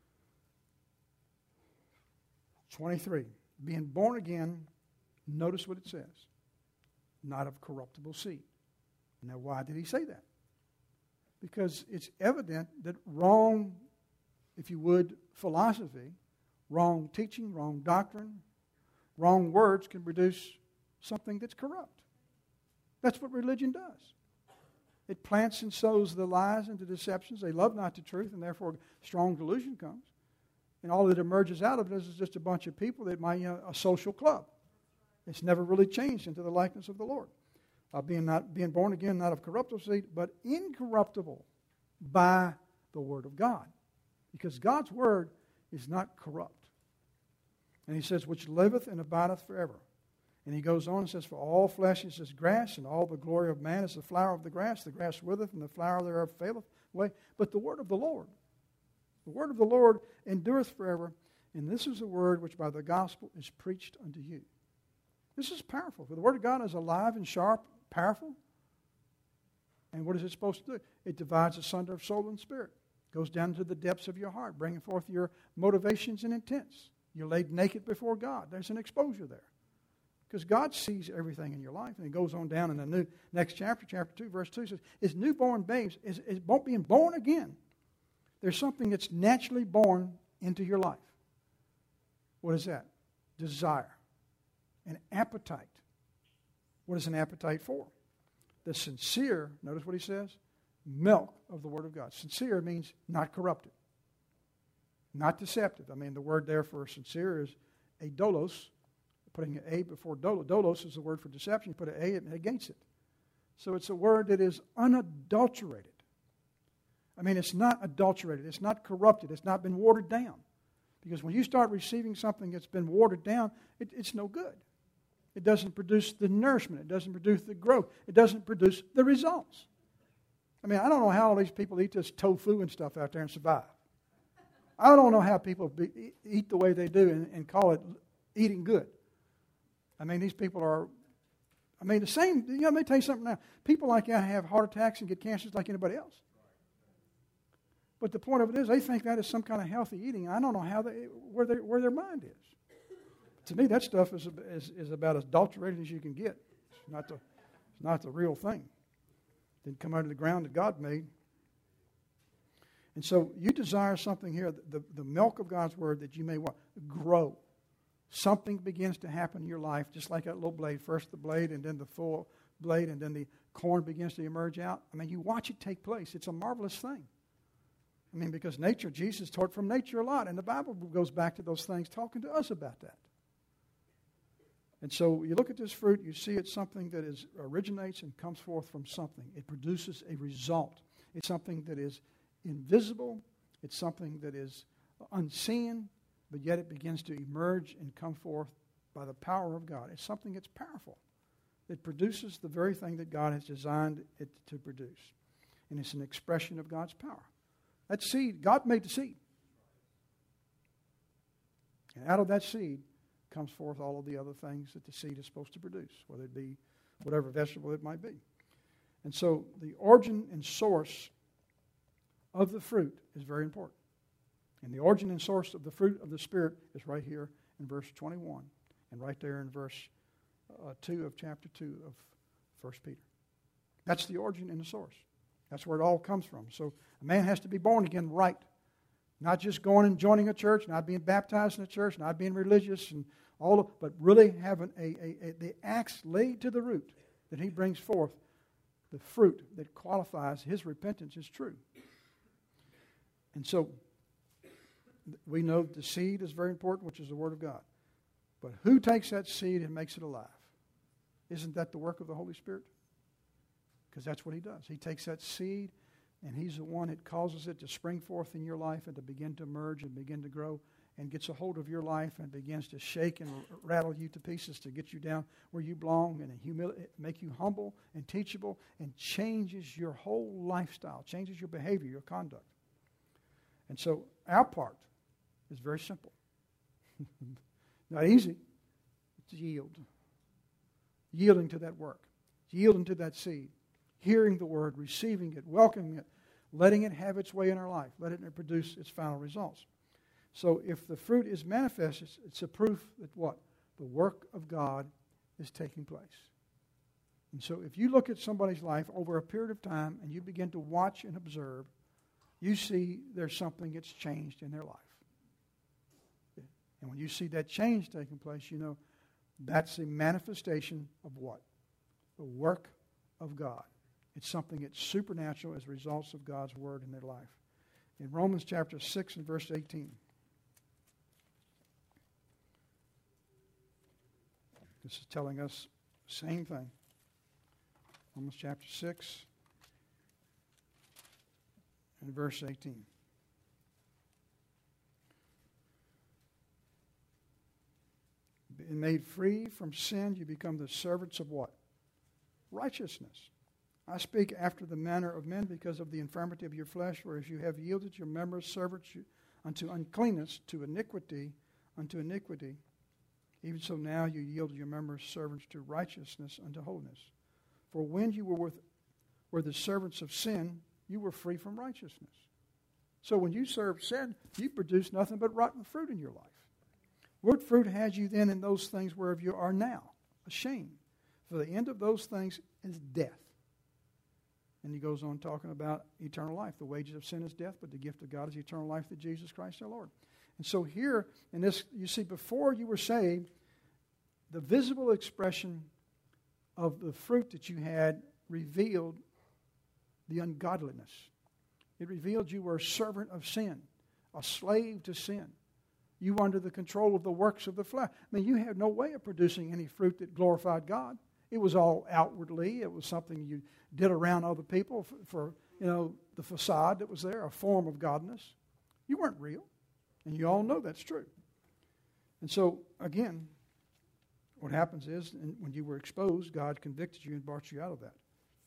twenty-three. Being born again, notice what it says. Not of corruptible seed. Now, why did he say that? Because it's evident that wrong, if you would, philosophy, wrong teaching, wrong doctrine, wrong words can produce something that's corrupt. That's what religion does. It plants and sows the lies and the deceptions. They love not the truth, and therefore strong delusion comes. And all that emerges out of it is just a bunch of people that might, you know, a social club. It's never really changed into the likeness of the Lord. Uh, being not being born again, not of corruptible seed, but incorruptible by the Word of God. Because God's Word is not corrupt. And he says, which liveth and abideth forever. And he goes on and says, for all flesh is as grass, and all the glory of man is the flower of the grass. The grass witheth, and the flower thereof faileth away. But the word of the Lord, the word of the Lord endureth forever. And this is the word which by the gospel is preached unto you. This is powerful. For the word of God is alive and sharp, powerful. And what is it supposed to do? It divides asunder of soul and spirit. Goes down into the depths of your heart, bringing forth your motivations and intents. You're laid naked before God. There's an exposure there. Because God sees everything in your life. And it goes on down in the new next chapter, chapter two, verse two, says, is newborn babes, is, is being born again. There's something that's naturally born into your life. What is that? Desire. An appetite. What is an appetite for? The sincere, notice what he says, milk of the Word of God. Sincere means not corrupted, not deceptive. I mean, the word there for sincere is eidolos, putting an A before dolos. Dolos is the word for deception. You put an A against it. So it's a word that is unadulterated. I mean, it's not adulterated. It's not corrupted. It's not been watered down. Because when you start receiving something that's been watered down, it, it's no good. It doesn't produce the nourishment. It doesn't produce the growth. It doesn't produce the results. I mean, I don't know how all these people eat this tofu and stuff out there and survive. I don't know how people be, eat the way they do and, and call it eating good. I mean, these people are, I mean, the same, you know, let me tell you something now. People like that have heart attacks and get cancers like anybody else. But the point of it is, they think that is some kind of healthy eating. I don't know how they, where, they, where their mind is. To me, that stuff is, is, is about as adulterated as you can get. It's not the, it's not the real thing. It didn't come out of the ground that God made. And so you desire something here, the, the milk of God's Word, that you may what? Grow. Something begins to happen in your life, just like that little blade. First the blade, and then the full blade, and then the corn begins to emerge out. I mean, you watch it take place. It's a marvelous thing. I mean, because nature, Jesus taught from nature a lot, and the Bible goes back to those things, talking to us about that. And so you look at this fruit, you see it's something that is originates and comes forth from something. It produces a result. It's something that is invisible. It's something that is unseen, but yet it begins to emerge and come forth by the power of God. It's something that's powerful. It produces the very thing that God has designed it to produce. And it's an expression of God's power. That seed, God made the seed. And out of that seed comes forth all of the other things that the seed is supposed to produce, whether it be whatever vegetable it might be. And so the origin and source of the fruit is very important. And the origin and source of the fruit of the Spirit is right here in verse twenty-one and right there in verse uh, two of chapter two of First Peter. That's the origin and the source. That's where it all comes from. So a man has to be born again right. Not just going and joining a church, not being baptized in a church, not being religious, and all of, but really having a, a, a, the axe laid to the root that he brings forth. The fruit that qualifies his repentance is true. And so we know the seed is very important, which is the Word of God. But who takes that seed and makes it alive? Isn't that the work of the Holy Spirit? Because that's what He does. He takes that seed, and He's the one that causes it to spring forth in your life and to begin to emerge and begin to grow, and gets a hold of your life and begins to shake and rattle you to pieces to get you down where you belong, and humili- make you humble and teachable, and changes your whole lifestyle, changes your behavior, your conduct. And so our part is very simple. Not easy. It's yield. Yielding to that work. Yielding to that seed. Hearing the word, receiving it, welcoming it, letting it have its way in our life, letting it produce its final results. So if the fruit is manifest, it's, it's a proof that what? The work of God is taking place. And so if you look at somebody's life over a period of time and you begin to watch and observe, you see there's something that's changed in their life. And when you see that change taking place, you know that's a manifestation of what? The work of God. It's something that's supernatural as results of God's word in their life. In Romans chapter six and verse eighteen. This is telling us the same thing. Romans chapter six and verse eighteen. Being made free from sin, you become the servants of what? Righteousness. I speak after the manner of men because of the infirmity of your flesh, whereas you have yielded your members servants unto uncleanness, to iniquity, unto iniquity. Even so now you yield your members servants to righteousness, unto holiness. For when you were with were the servants of sin, you were free from righteousness. So when you serve sin, you produce nothing but rotten fruit in your life. What fruit has you then in those things whereof you are now? Ashamed. For the end of those things is death. And he goes on talking about eternal life. The wages of sin is death, but the gift of God is eternal life through Jesus Christ our Lord. And so here, in this, you see, before you were saved, the visible expression of the fruit that you had revealed the ungodliness. It revealed you were a servant of sin, a slave to sin. You were under the control of the works of the flesh. I mean, you had no way of producing any fruit that glorified God. It was all outwardly. It was something you did around other people for, for you know, the facade that was there, a form of godliness. You weren't real. And you all know that's true. And so, again, what happens is, when you were exposed, God convicted you and brought you out of that.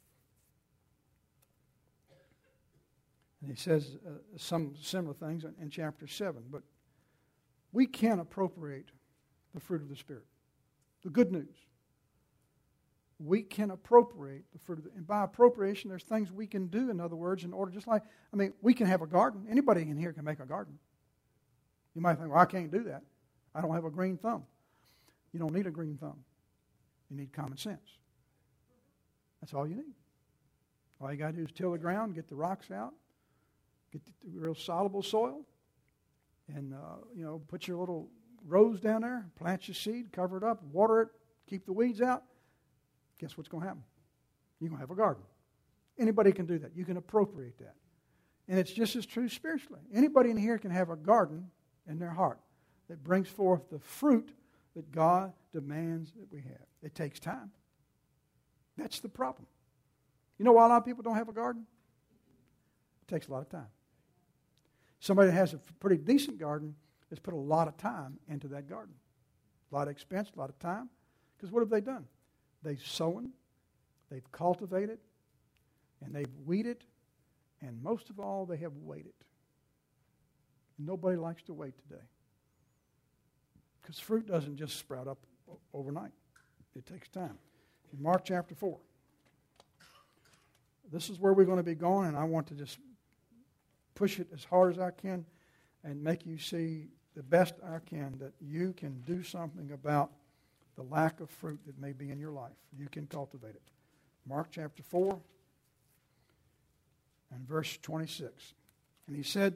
And he says uh, some similar things in, in chapter seven. But we can appropriate the fruit of the Spirit. The good news. We can appropriate the fruit of the, and by appropriation, there's things we can do, in other words, in order, just like, I mean, we can have a garden. Anybody in here can make a garden. You might think, well, I can't do that. I don't have a green thumb. You don't need a green thumb. You need common sense. That's all you need. All you got to do is till the ground, get the rocks out, get the real soluble soil, and, uh, you know, put your little rows down there, plant your seed, cover it up, water it, keep the weeds out. Guess what's going to happen? You're going to have a garden. Anybody can do that. You can appropriate that. And it's just as true spiritually. Anybody in here can have a garden in their heart that brings forth the fruit that God demands that we have. It takes time. That's the problem. You know why a lot of people don't have a garden? It takes a lot of time. Somebody that has a pretty decent garden has put a lot of time into that garden. A lot of expense, a lot of time. Because what have they done? They've sown, they've cultivated, and they've weeded, and most of all, they have waited. Nobody likes to wait today. Because fruit doesn't just sprout up overnight. It takes time. In Mark chapter four, this is where we're going to be going, and I want to just push it as hard as I can and make you see the best I can that you can do something about the lack of fruit that may be in your life. You can cultivate it. Mark chapter four and verse twenty-six. And he said,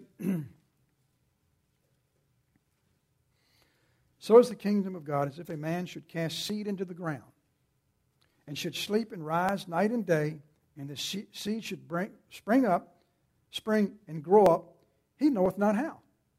so is the kingdom of God as if a man should cast seed into the ground and should sleep and rise night and day, and the seed should bring, spring up, spring and grow up, he knoweth not how.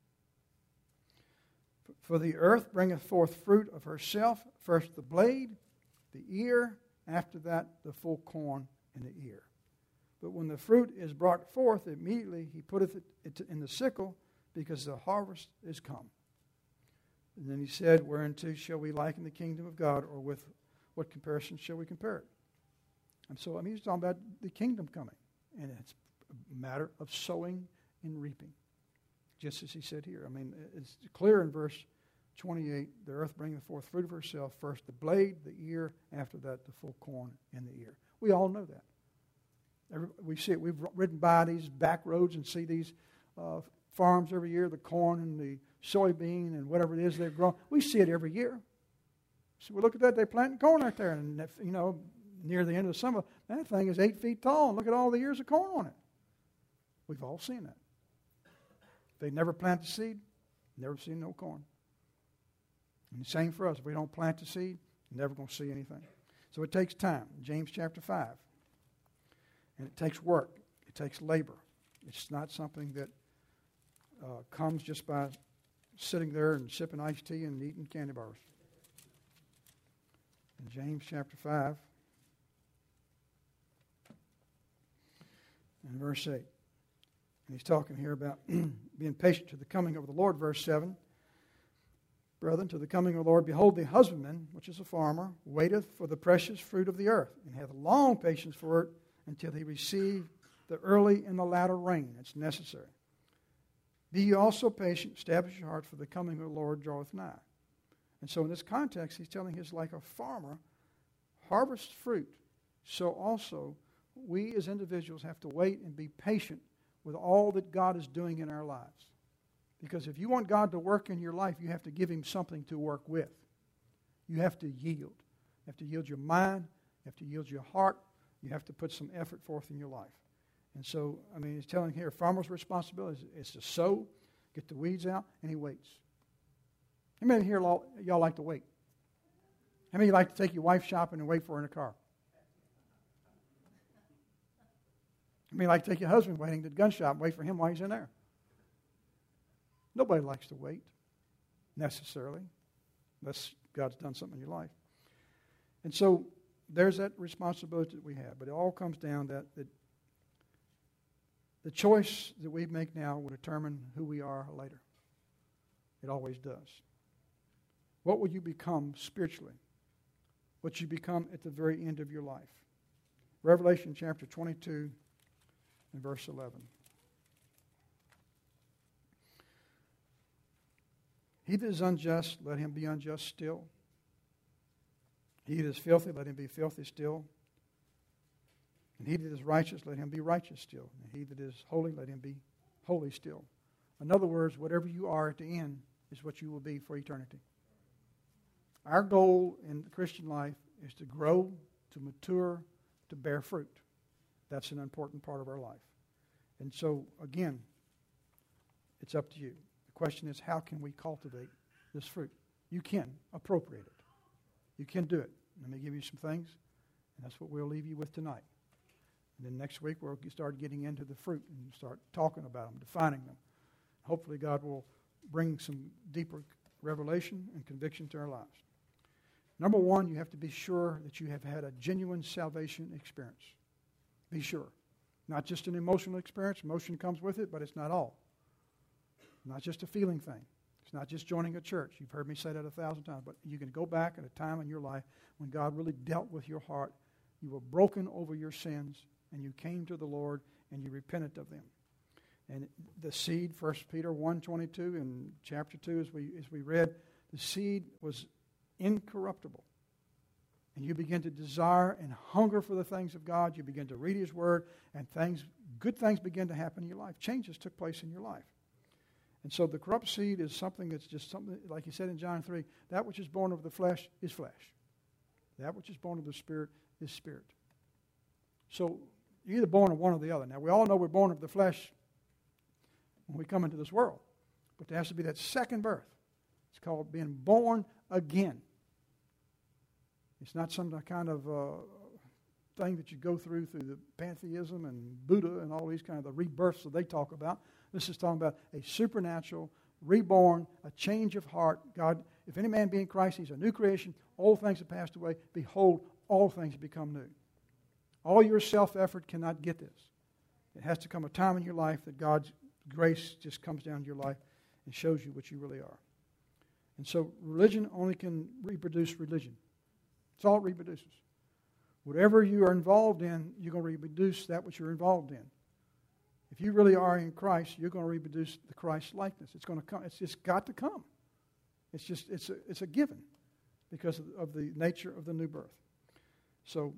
For the earth bringeth forth fruit of herself, first the blade, the ear, after that the full corn in the ear. But when the fruit is brought forth, immediately he putteth it in the sickle, because the harvest is come. And then he said, whereunto shall we liken the kingdom of God, or with what comparison shall we compare it? And so, I mean, he's talking about the kingdom coming. And it's a matter of sowing and reaping, just as he said here. I mean, it's clear in verse twenty-eight, the earth bringeth forth fruit of herself, first the blade, the ear, after that the full corn in the ear. We all know that. Every, we see it. We've ridden by these back roads and see these uh, farms every year, the corn and the soybean and whatever it is they've grown. We see it every year. So we look at that, they're planting corn out there, and if, you know, near the end of the summer, that thing is eight feet tall, and look at all the ears of corn on it. We've all seen that. They never plant the seed, never seen no corn. And the same for us. If we don't plant the seed, we're never going to see anything. So it takes time. James chapter five. And it takes work. It takes labor. It's not something that uh, comes just by sitting there and sipping iced tea and eating candy bars. In James chapter five and verse eight. And he's talking here about being patient to the coming of the Lord, verse seven. Brethren, to the coming of the Lord, behold, the husbandman, which is a farmer, waiteth for the precious fruit of the earth, and hath long patience for it, until he receive the early and the latter rain. It's necessary. Be ye also patient, establish your heart, for the coming of the Lord draweth nigh. And so in this context, he's telling us, like a farmer harvests fruit, so also we as individuals have to wait and be patient with all that God is doing in our lives. Because if you want God to work in your life, you have to give him something to work with. You have to yield. You have to yield your mind. You have to yield your heart. You have to put some effort forth in your life. And so, I mean, he's telling here, a farmer's responsibility is, is to sow, get the weeds out, and he waits. How many here y'all like to wait? How many of you like to take your wife shopping and wait for her in the car? I mean, like take your husband waiting at the gun shop and wait for him while he's in there. Nobody likes to wait, necessarily, unless God's done something in your life. And so there's that responsibility that we have. But it all comes down that, that the choice that we make now will determine who we are later. It always does. What will you become spiritually? What you become at the very end of your life? Revelation chapter twenty-two and verse eleven. He that is unjust, let him be unjust still. He that is filthy, let him be filthy still. And he that is righteous, let him be righteous still. And he that is holy, let him be holy still. In other words, whatever you are at the end is what you will be for eternity. Our goal in the Christian life is to grow, to mature, to bear fruit. That's an important part of our life. And so, again, it's up to you. The question is, how can we cultivate this fruit? You can appropriate it. You can do it. Let me give you some things, and that's what we'll leave you with tonight. And then next week we'll start getting into the fruit and start talking about them, defining them. Hopefully God will bring some deeper revelation and conviction to our lives. Number one, you have to be sure that you have had a genuine salvation experience. Be sure. Not just an emotional experience. Emotion comes with it, but it's not all. Not just a feeling thing. It's not just joining a church. You've heard me say that a thousand times, but you can go back at a time in your life when God really dealt with your heart. You were broken over your sins, and you came to the Lord, and you repented of them. And the seed, First Peter one twenty-two in chapter two, as we as we read, the seed was incorruptible. And you begin to desire and hunger for the things of God. You begin to read His Word, and things, good things begin to happen in your life. Changes took place in your life. And so the corrupt seed is something that's just something, like He said in John three, that which is born of the flesh is flesh. That which is born of the Spirit is spirit. So you're either born of one or the other. Now, we all know we're born of the flesh when we come into this world. But there has to be that second birth. It's called being born again. It's not some kind of uh, thing that you go through through the pantheism and Buddha and all these kind of the rebirths that they talk about. This is talking about a supernatural, reborn, a change of heart. God, if any man be in Christ, he's a new creation. All things have passed away. Behold, all things have become new. All your self-effort cannot get this. It has to come a time in your life that God's grace just comes down to your life and shows you what you really are. And so religion only can reproduce religion. It's all it reproduces. Whatever you are involved in, you're going to reproduce that which you're involved in. If you really are in Christ, you're going to reproduce the Christ likeness. It's going to come. It's just got to come. It's just it's a, it's a given because of, of the nature of the new birth. So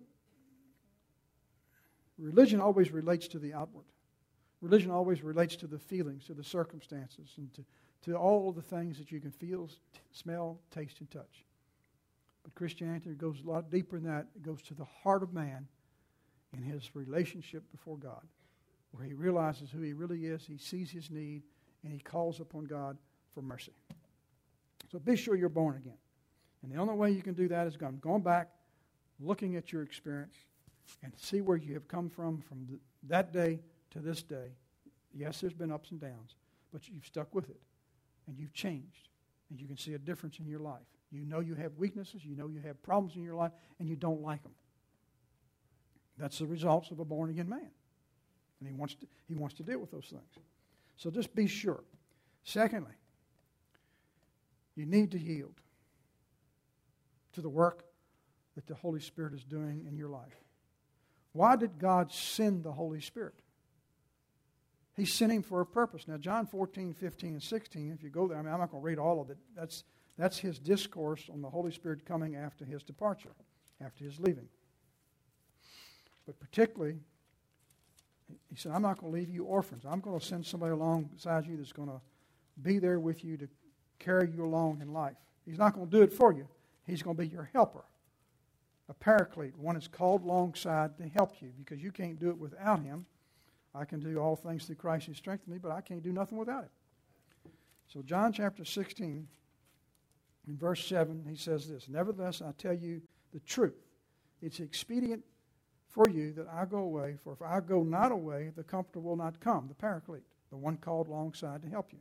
religion always relates to the outward. Religion always relates to the feelings, to the circumstances, and to, to all the things that you can feel, t- smell, taste, and touch. But Christianity goes a lot deeper than that. It goes to the heart of man in his relationship before God, where he realizes who he really is, he sees his need, and he calls upon God for mercy. So be sure you're born again. And the only way you can do that is going, going back, looking at your experience, and see where you have come from from the, that day to this day. Yes, there's been ups and downs, but you've stuck with it, and you've changed, and you can see a difference in your life. You know you have weaknesses, you know you have problems in your life, and you don't like them. That's the results of a born-again man. And he wants to, he wants to deal with those things. So just be sure. Secondly, you need to yield to the work that the Holy Spirit is doing in your life. Why did God send the Holy Spirit? He sent Him for a purpose. Now, John fourteen, fifteen, and sixteen, if you go there, I mean, I'm not going to read all of it. That's, that's His discourse on the Holy Spirit coming after His departure, after His leaving. But particularly, He said, I'm not going to leave you orphans. I'm going to send somebody alongside you that's going to be there with you to carry you along in life. He's not going to do it for you. He's going to be your helper. A paraclete, one is called alongside to help you because you can't do it without Him. I can do all things through Christ who strengthens me, but I can't do nothing without it. So John chapter sixteen, in verse seven, he says this, Nevertheless, I tell you the truth. It's expedient for you that I go away, for if I go not away, the Comforter will not come, the Paraclete, the one called alongside to help you.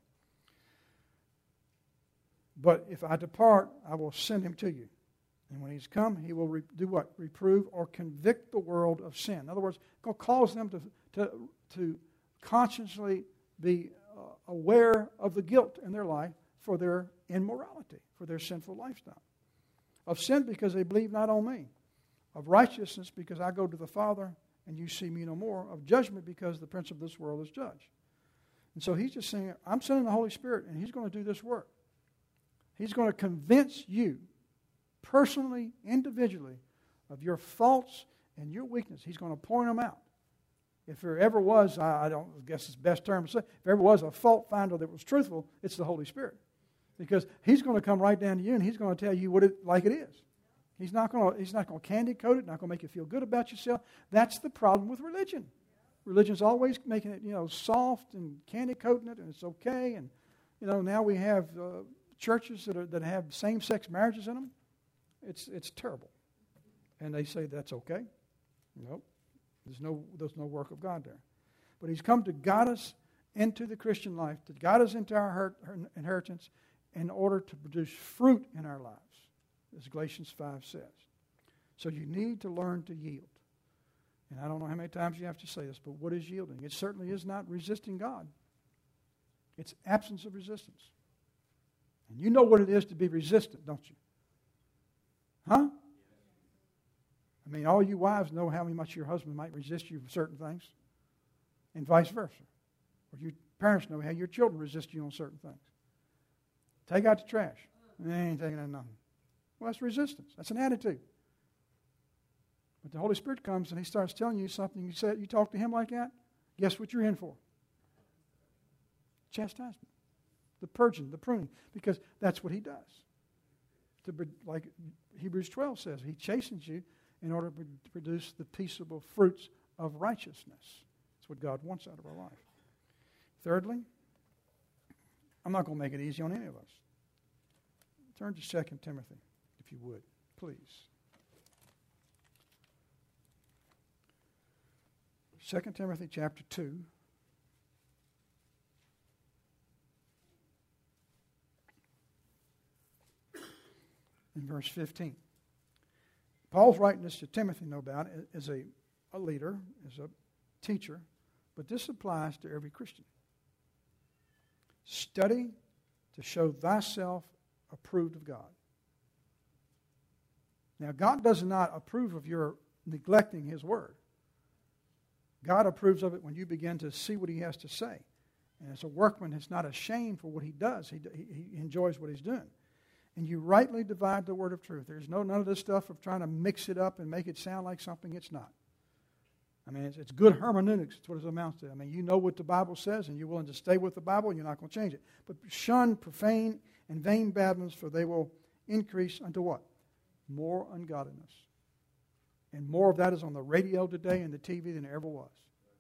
But if I depart, I will send him to you. And when he's come, he will re- do what? Reprove or convict the world of sin. In other words, he'll cause them to, to, to consciously be uh, aware of the guilt in their life for their immorality, for their sinful lifestyle. Of sin because they believe not on me. Of righteousness because I go to the Father and you see me no more. Of judgment because the prince of this world is judged. And so he's just saying, I'm sending the Holy Spirit and he's going to do this work. He's going to convince you personally, individually, of your faults and your weakness. He's going to point them out. If there ever was, I don't I guess it's the best term to say, if there ever was a fault finder that was truthful, it's the Holy Spirit. Because he's going to come right down to you and he's going to tell you what it like it is. He's not going to he's not going to candy coat it, not going to make you feel good about yourself. That's the problem with religion. Religion's always making it, you know, soft and candy coating it, and it's okay. And you know, now we have uh, churches that are that have same-sex marriages in them. It's it's terrible, and they say that's okay. Nope, there's no there's no work of God there. But He's come to guide us into the Christian life, to guide us into our her, her inheritance, in order to produce fruit in our lives, as Galatians five says. So you need to learn to yield. And I don't know how many times you have to say this, but what is yielding? It certainly is not resisting God. It's absence of resistance. And you know what it is to be resistant, don't you? Huh? I mean, all you wives know how much your husband might resist you for certain things, and vice versa. Or you parents know how your children resist you on certain things. Take out the trash. They ain't taking out nothing. Well, that's resistance. That's an attitude. But the Holy Spirit comes and He starts telling you something. You say, you talk to Him like that, guess what you're in for? Chastisement. The purging, the pruning. Because that's what He does. To, like Hebrews twelve says, He chastens you in order to produce the peaceable fruits of righteousness. That's what God wants out of our life. Thirdly, I'm not going to make it easy on any of us. Turn to Second Timothy, if you would, please. Second Timothy chapter two. In verse fifteen. Paul's writing this to Timothy, no doubt, as a, a leader, as a teacher, but this applies to every Christian. Study to show thyself approved of God. Now, God does not approve of your neglecting His word. God approves of it when you begin to see what He has to say. And as a workman, it's not ashamed for what he does. He, he, he enjoys what he's doing. And you rightly divide the word of truth. There's no none of this stuff of trying to mix it up and make it sound like something it's not. I mean, it's, it's good hermeneutics. It's what it amounts to. I mean, you know what the Bible says, and you're willing to stay with the Bible, and you're not going to change it. But shun profane and vain babblings, for they will increase unto what? More ungodliness. And more of that is on the radio today and the T V than there ever was.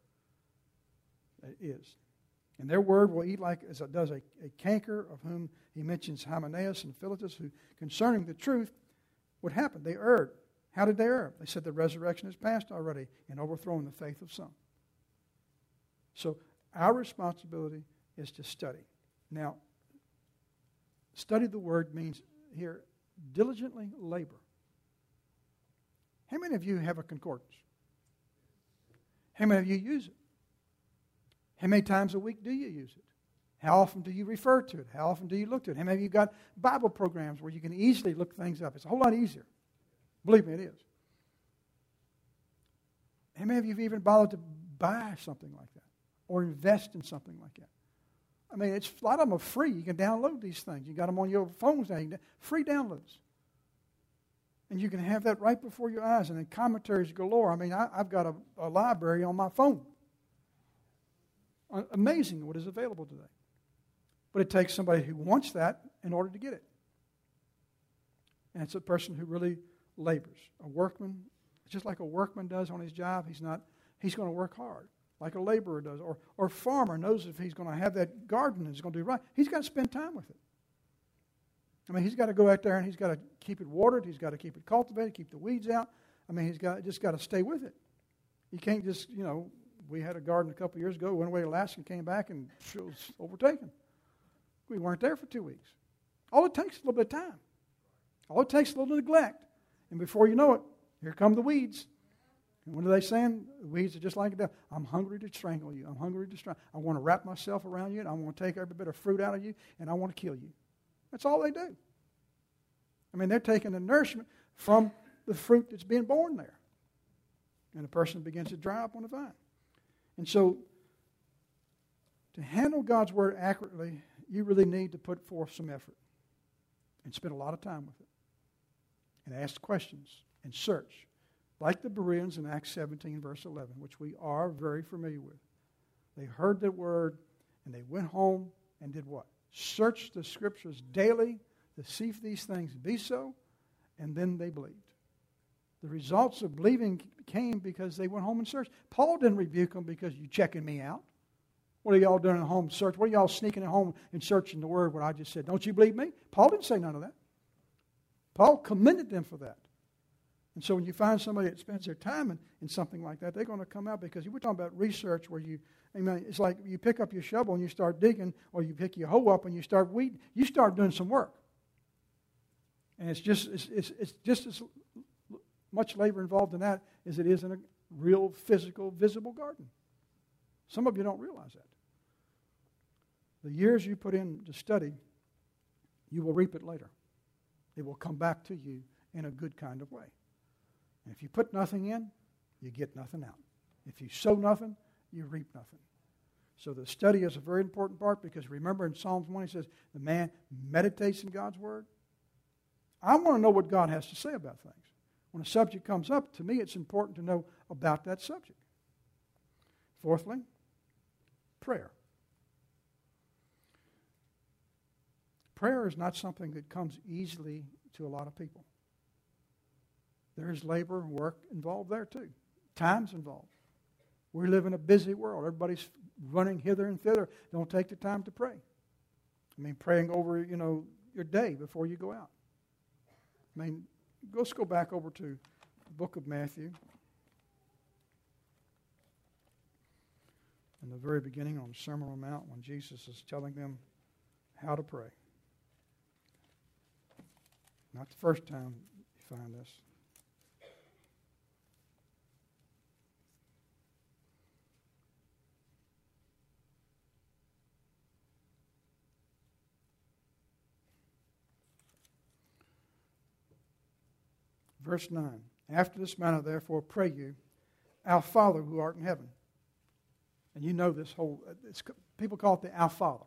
It is. And their word will eat like as it does a, a canker, of whom he mentions Hymenaeus and Philetus, who concerning the truth, what happened? They erred. How did they err? They said the resurrection is past already and overthrown the faith of some. So our responsibility is to study. Now, study the word means here diligently labor. How many of you have a concordance? How many of you use it? How many times a week do you use it? How often do you refer to it? How often do you look to it? How many of you got Bible programs where you can easily look things up? It's a whole lot easier. Believe me, it is. How many of you have even bothered to buy something like that or invest in something like that? I mean, it's, a lot of them are free. You can download these things. You got them on your phones now. You can, free downloads. And you can have that right before your eyes. And then commentaries galore. I mean, I, I've got a, a library on my phone. Amazing what is available today. But it takes somebody who wants that in order to get it. And it's a person who really labors. A workman, just like a workman does on his job, he's not, he's going to work hard, like a laborer does. Or, or a farmer knows if he's going to have that garden and he's going to do right, he's got to spend time with it. I mean, he's got to go out there and he's got to keep it watered, he's got to keep it cultivated, keep the weeds out. I mean, he's got just got to stay with it. You can't just, you know, we had a garden a couple of years ago, went away to Alaska and came back and it was overtaken. We weren't there for two weeks. All it takes is a little bit of time. All it takes is a little neglect. And before you know it, here come the weeds. And what are they saying? The weeds are just like that. I'm hungry to strangle you. I'm hungry to strangle. I want to wrap myself around you, and I want to take every bit of fruit out of you, and I want to kill you. That's all they do. I mean, they're taking the nourishment from the fruit that's being born there. And the person begins to dry up on the vine. And so, to handle God's Word accurately, you really need to put forth some effort and spend a lot of time with it. And ask questions and search. Like the Bereans in Acts seventeen, verse eleven, which we are very familiar with. They heard the Word, and they went home and did what? Searched the Scriptures daily to see if these things be so, and then they believed. The results of believing came because they went home and searched. Paul didn't rebuke them because you're checking me out. What are y'all doing at home? Search. What are y'all sneaking at home and searching the Word, what I just said? Don't you believe me? Paul didn't say none of that. Paul commended them for that. And so when you find somebody that spends their time in, in something like that, they're going to come out because we're talking about research where you, I mean, it's like you pick up your shovel and you start digging, or you pick your hoe up and you start weeding. You start doing some work. And it's just, it's, it's, it's just as much labor involved in that as it is in a real physical, visible garden. Some of you don't realize that. The years you put in to study, you will reap it later. It will come back to you in a good kind of way. And if you put nothing in, you get nothing out. If you sow nothing, you reap nothing. So the study is a very important part because remember in Psalms one, he says, the man meditates in God's Word. I want to know what God has to say about things. When a subject comes up, to me it's important to know about that subject. Fourthly, prayer. Prayer is not something that comes easily to a lot of people. There is labor and work involved there too. Time's involved. We live in a busy world. Everybody's running hither and thither. Don't take the time to pray. I mean, praying over, you know, your day before you go out. I mean, let's go back over to the book of Matthew. In the very beginning on the Sermon on the Mount when Jesus is telling them how to pray. Not the first time you find this. Verse nine. After this manner, therefore, pray you, Our Father who art in heaven. And you know this whole, it's, people call it the Our Father.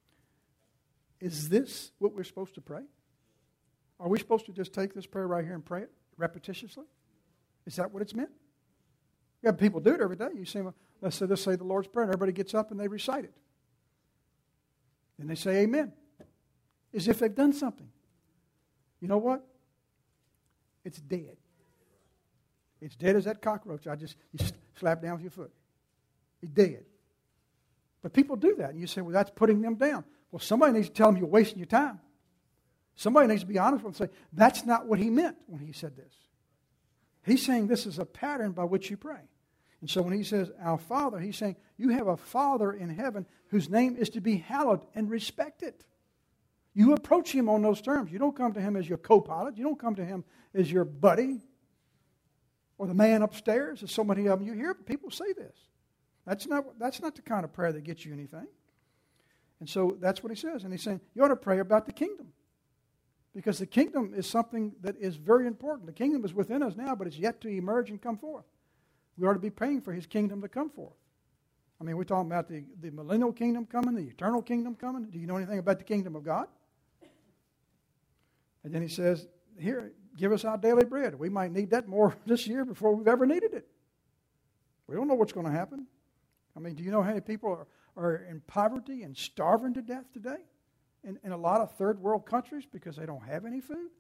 Is this what we're supposed to pray? Are we supposed to just take this prayer right here and pray it repetitiously? Is that what it's meant? You have people do it every day. You say, well, let's say, let's say the Lord's Prayer, and everybody gets up and they recite it. And they say amen. As if they've done something. You know what? It's dead. It's dead as that cockroach I just you slap down with your foot. It's dead. But people do that. And you say, well, that's putting them down. Well, somebody needs to tell them you're wasting your time. Somebody needs to be honest with them and say, that's not what he meant when he said this. He's saying this is a pattern by which you pray. And so when he says, Our Father, he's saying, you have a Father in heaven whose name is to be hallowed and respected. You approach him on those terms. You don't come to him as your co-pilot. You don't come to him as your buddy or the man upstairs, as so many of them you hear people say this. That's not, that's not the kind of prayer that gets you anything. And so that's what he says. And he's saying, you ought to pray about the kingdom. Because the kingdom is something that is very important. The kingdom is within us now, but it's yet to emerge and come forth. We ought to be praying for his kingdom to come forth. I mean, we're talking about the, the millennial kingdom coming, the eternal kingdom coming. Do you know anything about the kingdom of God? And then he says, here, give us our daily bread. We might need that more this year before we've ever needed it. We don't know what's going to happen. I mean, do you know how many people are, are in poverty and starving to death today? In, in a lot of third world countries because they don't have any food.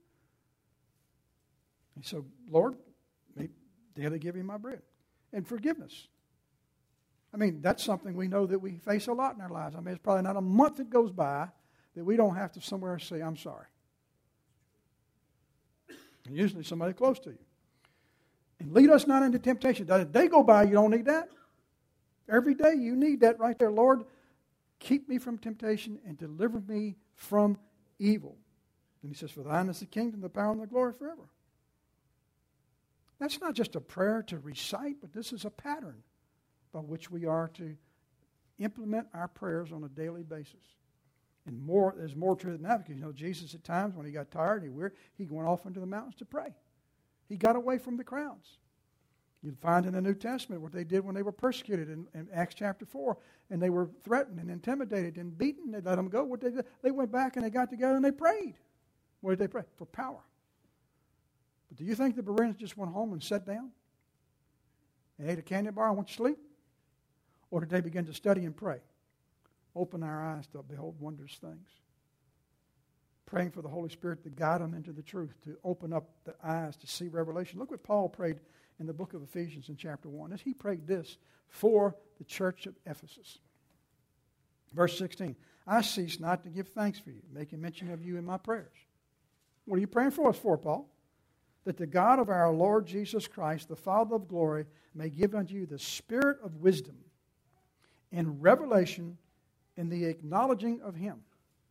And so, Lord, may daily give me my bread. And forgiveness. I mean, that's something we know that we face a lot in our lives. I mean, it's probably not a month that goes by that we don't have to somewhere say, I'm sorry. And usually somebody close to you. And lead us not into temptation. Does a day go by, you don't need that? Every day you need that right there. Lord, keep me from temptation and deliver me from evil. And he says, for thine is the kingdom, the power, and the glory forever. That's not just a prayer to recite, but this is a pattern by which we are to implement our prayers on a daily basis. And more, there's more to it than that, because you know Jesus at times when he got tired, he weird, he went off into the mountains to pray. He got away from the crowds. You'd find in the New Testament what they did when they were persecuted in, in Acts chapter four, and they were threatened and intimidated and beaten. They let them go. What they did, they went back and they got together and they prayed. What did they pray? For power. But do you think the Bereans just went home and sat down and ate a candy bar and went to sleep? Or did they begin to study and pray? Open our eyes to behold wondrous things. Praying for the Holy Spirit to guide them into the truth, to open up the eyes to see revelation. Look what Paul prayed in the book of Ephesians in chapter one. He prayed this for the church of Ephesus. Verse sixteen, I cease not to give thanks for you, making mention of you in my prayers. What are you praying for us for, Paul? That the God of our Lord Jesus Christ, the Father of glory, may give unto you the spirit of wisdom and revelation in the acknowledging of him,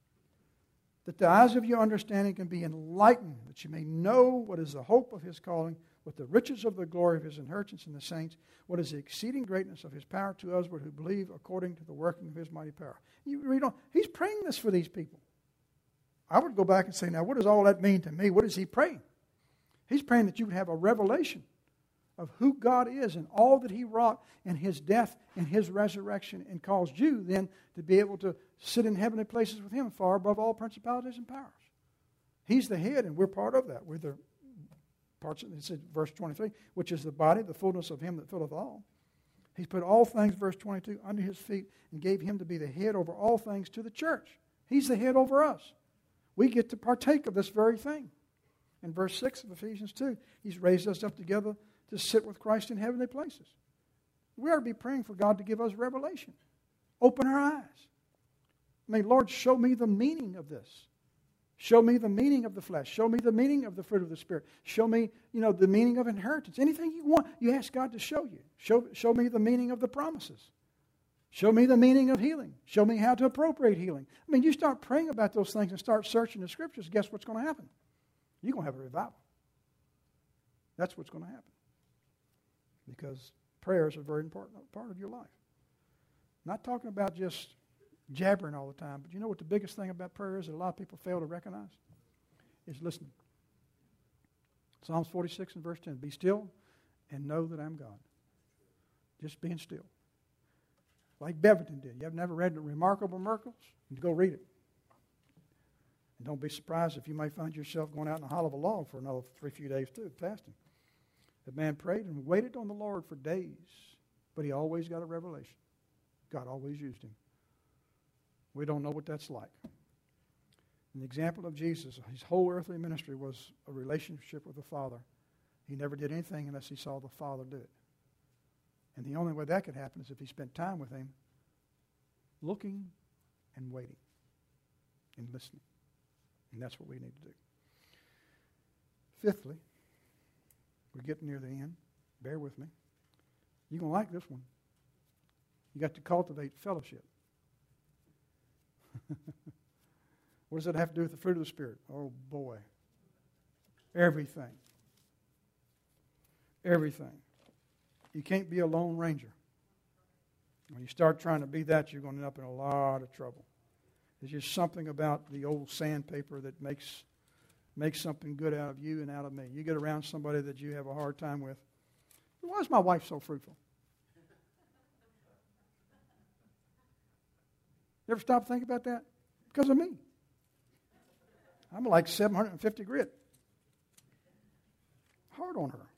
that the eyes of your understanding can be enlightened, that you may know what is the hope of his calling, what the riches of the glory of his inheritance in the saints, what is the exceeding greatness of his power to us who believe according to the working of his mighty power. You read on. He's praying this for these people. I would go back and say, now what does all that mean to me? What is he praying? He's praying that you would have a revelation of who God is and all that he wrought in his death and his resurrection, and caused you then to be able to sit in heavenly places with him far above all principalities and powers. He's the head and we're part of that. We're the parts of, it said, verse twenty-three, which is the body, the fullness of him that filleth all. He's put all things, verse twenty-two, under his feet and gave him to be the head over all things to the church. He's the head over us. We get to partake of this very thing. In verse six of Ephesians two, he's raised us up together to sit with Christ in heavenly places. We ought to be praying for God to give us revelation. Open our eyes. May Lord show me the meaning of this. Show me the meaning of the flesh. Show me the meaning of the fruit of the Spirit. Show me, you know, the meaning of inheritance. Anything you want, you ask God to show you. Show, show me the meaning of the promises. Show me the meaning of healing. Show me how to appropriate healing. I mean, you start praying about those things and start searching the Scriptures, guess what's going to happen? You're going to have a revival. That's what's going to happen. Because prayer is a very important part of your life. Not talking about just jabbering all the time, but you know what the biggest thing about prayer is that a lot of people fail to recognize? Is listening. Psalms forty-six and verse ten, be still and know that I'm God. Just being still. Like Beverton did. You have never read the Remarkable Miracles? You go read it. And don't be surprised if you may find yourself going out in the hollow of a log for another three few days too, fasting. The man prayed and waited on the Lord for days, but he always got a revelation. God always used him. We don't know what that's like. An example of Jesus, his whole earthly ministry was a relationship with the Father. He never did anything unless he saw the Father do it. And the only way that could happen is if he spent time with him, looking and waiting and listening. And that's what we need to do. Fifthly, we're getting near the end. Bear with me. You're going to like this one. You got to cultivate fellowship. What does that have to do with the fruit of the Spirit? Oh, boy. Everything. Everything. You can't be a lone ranger. When you start trying to be that, you're going to end up in a lot of trouble. There's just something about the old sandpaper that makes makes something good out of you and out of me. You get around somebody that you have a hard time with. Why is my wife so fruitful? You ever stop to think about that? Because of me. I'm like seven hundred fifty grit. Hard on her.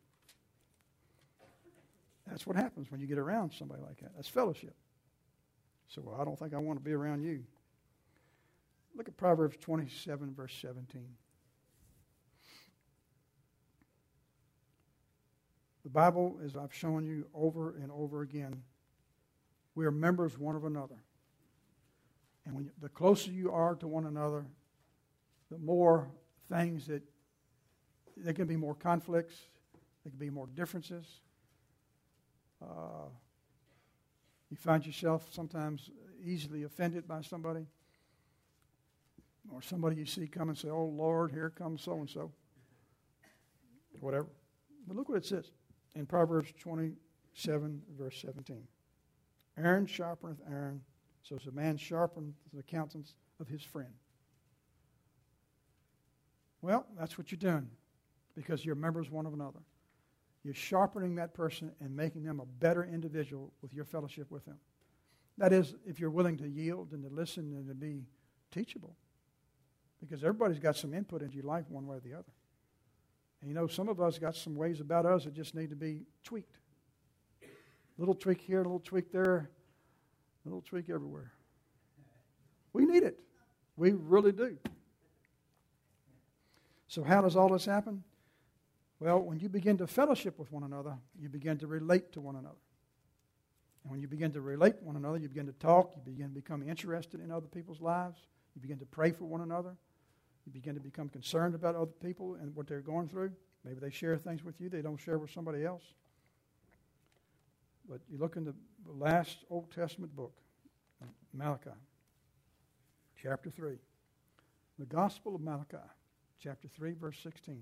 That's what happens when you get around somebody like that. That's fellowship. So, well, I don't think I want to be around you. Look at Proverbs twenty-seven, verse seventeen. The Bible, as I've shown you over and over again, we are members one of another. And when you, the closer you are to one another, the more things that, there can be more conflicts, There can be more differences. Uh, you find yourself sometimes easily offended by somebody, or somebody you see come and say, "Oh Lord, here comes so and so," whatever. But look what it says in Proverbs twenty-seven, verse seventeen. Aaron sharpeneth Aaron, so as a man sharpens the countenance of his friend. Well, that's what you're doing, because you're members one of another. You're sharpening that person and making them a better individual with your fellowship with them. That is, if you're willing to yield and to listen and to be teachable. Because everybody's got some input into your life one way or the other. And you know, some of us got some ways about us that just need to be tweaked. A little tweak here, a little tweak there, a little tweak everywhere. We need it. We really do. So how does all this happen? Well, when you begin to fellowship with one another, you begin to relate to one another. And when you begin to relate to one another, you begin to talk, you begin to become interested in other people's lives, you begin to pray for one another, you begin to become concerned about other people and what they're going through. Maybe they share things with you they don't share with somebody else. But you look in the last Old Testament book, Malachi, chapter three. The Gospel of Malachi, chapter three, verse sixteen.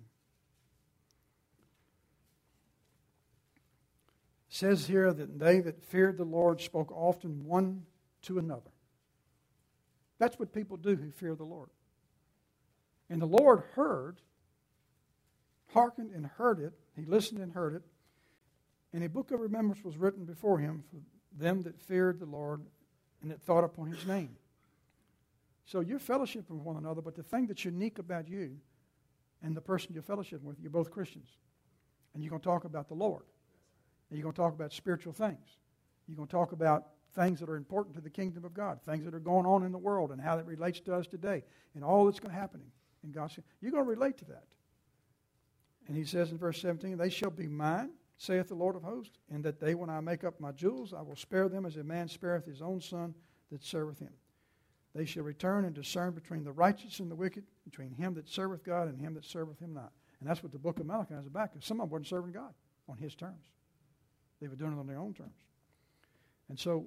It says here that they that feared the Lord spoke often one to another. That's what people do who fear the Lord. And the Lord heard, hearkened and heard it. He listened and heard it. And a book of remembrance was written before him for them that feared the Lord and that thought upon his name. So you're fellowshipping with one another, but the thing that's unique about you and the person you're fellowshipping with, you're both Christians. And you're going to talk about the Lord. And you're going to talk about spiritual things. You're going to talk about things that are important to the kingdom of God, things that are going on in the world and how that relates to us today, and all that's going to happen in God's kingdom. You're going to relate to that. And he says in verse seventeen, they shall be mine, saith the Lord of hosts, and that day when I make up my jewels, I will spare them as a man spareth his own son that serveth him. They shall return and discern between the righteous and the wicked, between him that serveth God and him that serveth him not. And that's what the book of Malachi is about, because some of them weren't serving God on his terms. They were doing it on their own terms. And so,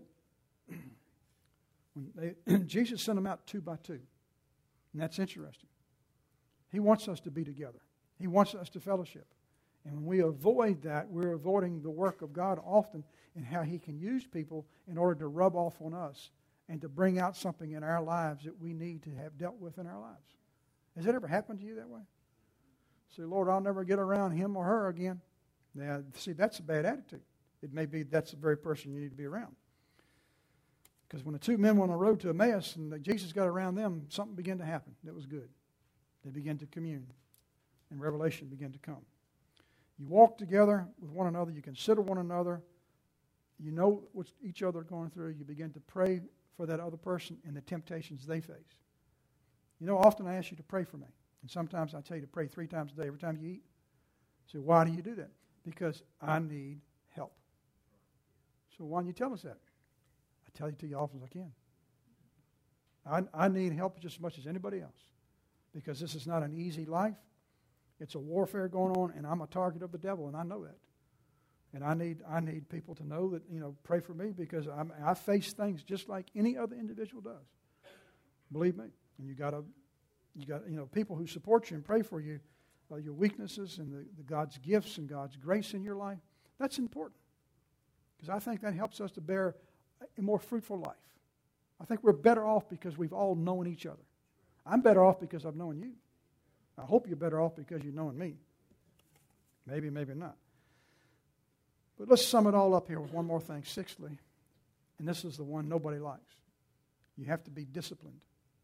when they, Jesus sent them out two by two. And that's interesting. He wants us to be together. He wants us to fellowship. And when we avoid that, we're avoiding the work of God often in how he can use people in order to rub off on us and to bring out something in our lives that we need to have dealt with in our lives. Has that ever happened to you that way? Say, Lord, I'll never get around him or her again. Now, see, that's a bad attitude. It may be that's the very person you need to be around. Because when the two men went on the road to Emmaus and Jesus got around them, something began to happen that was good. They began to commune, and revelation began to come. You walk together with one another. You consider one another. You know what each other are going through. You begin to pray for that other person and the temptations they face. You know, often I ask you to pray for me. And sometimes I tell you to pray three times a day every time you eat. So why do you do that? Because I need help. So why don't you tell us that? I tell you to you often as I can. I, I need help just as much as anybody else. Because this is not an easy life. It's a warfare going on, and I'm a target of the devil, and I know that. And I need I need people to know that, you know, pray for me, because I'm, I face things just like any other individual does. Believe me. And you got to, you got you know, people who support you and pray for you, uh, your weaknesses and the, the God's gifts and God's grace in your life. That's important, because I think that helps us to bear a more fruitful life. I think we're better off because we've all known each other. I'm better off because I've known you. I hope you're better off because you've known me. Maybe, maybe not. But let's sum it all up here with one more thing. Sixthly, and this is the one nobody likes. You have to be disciplined.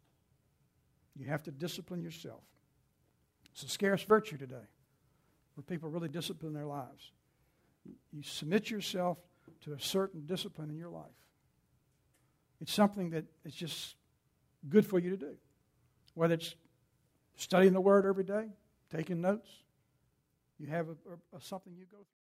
You have to discipline yourself. It's a scarce virtue today where people really discipline their lives. You submit yourself to a certain discipline in your life. It's something that is just good for you to do. Whether it's studying the Word every day, taking notes, you have a, a, a something you go through.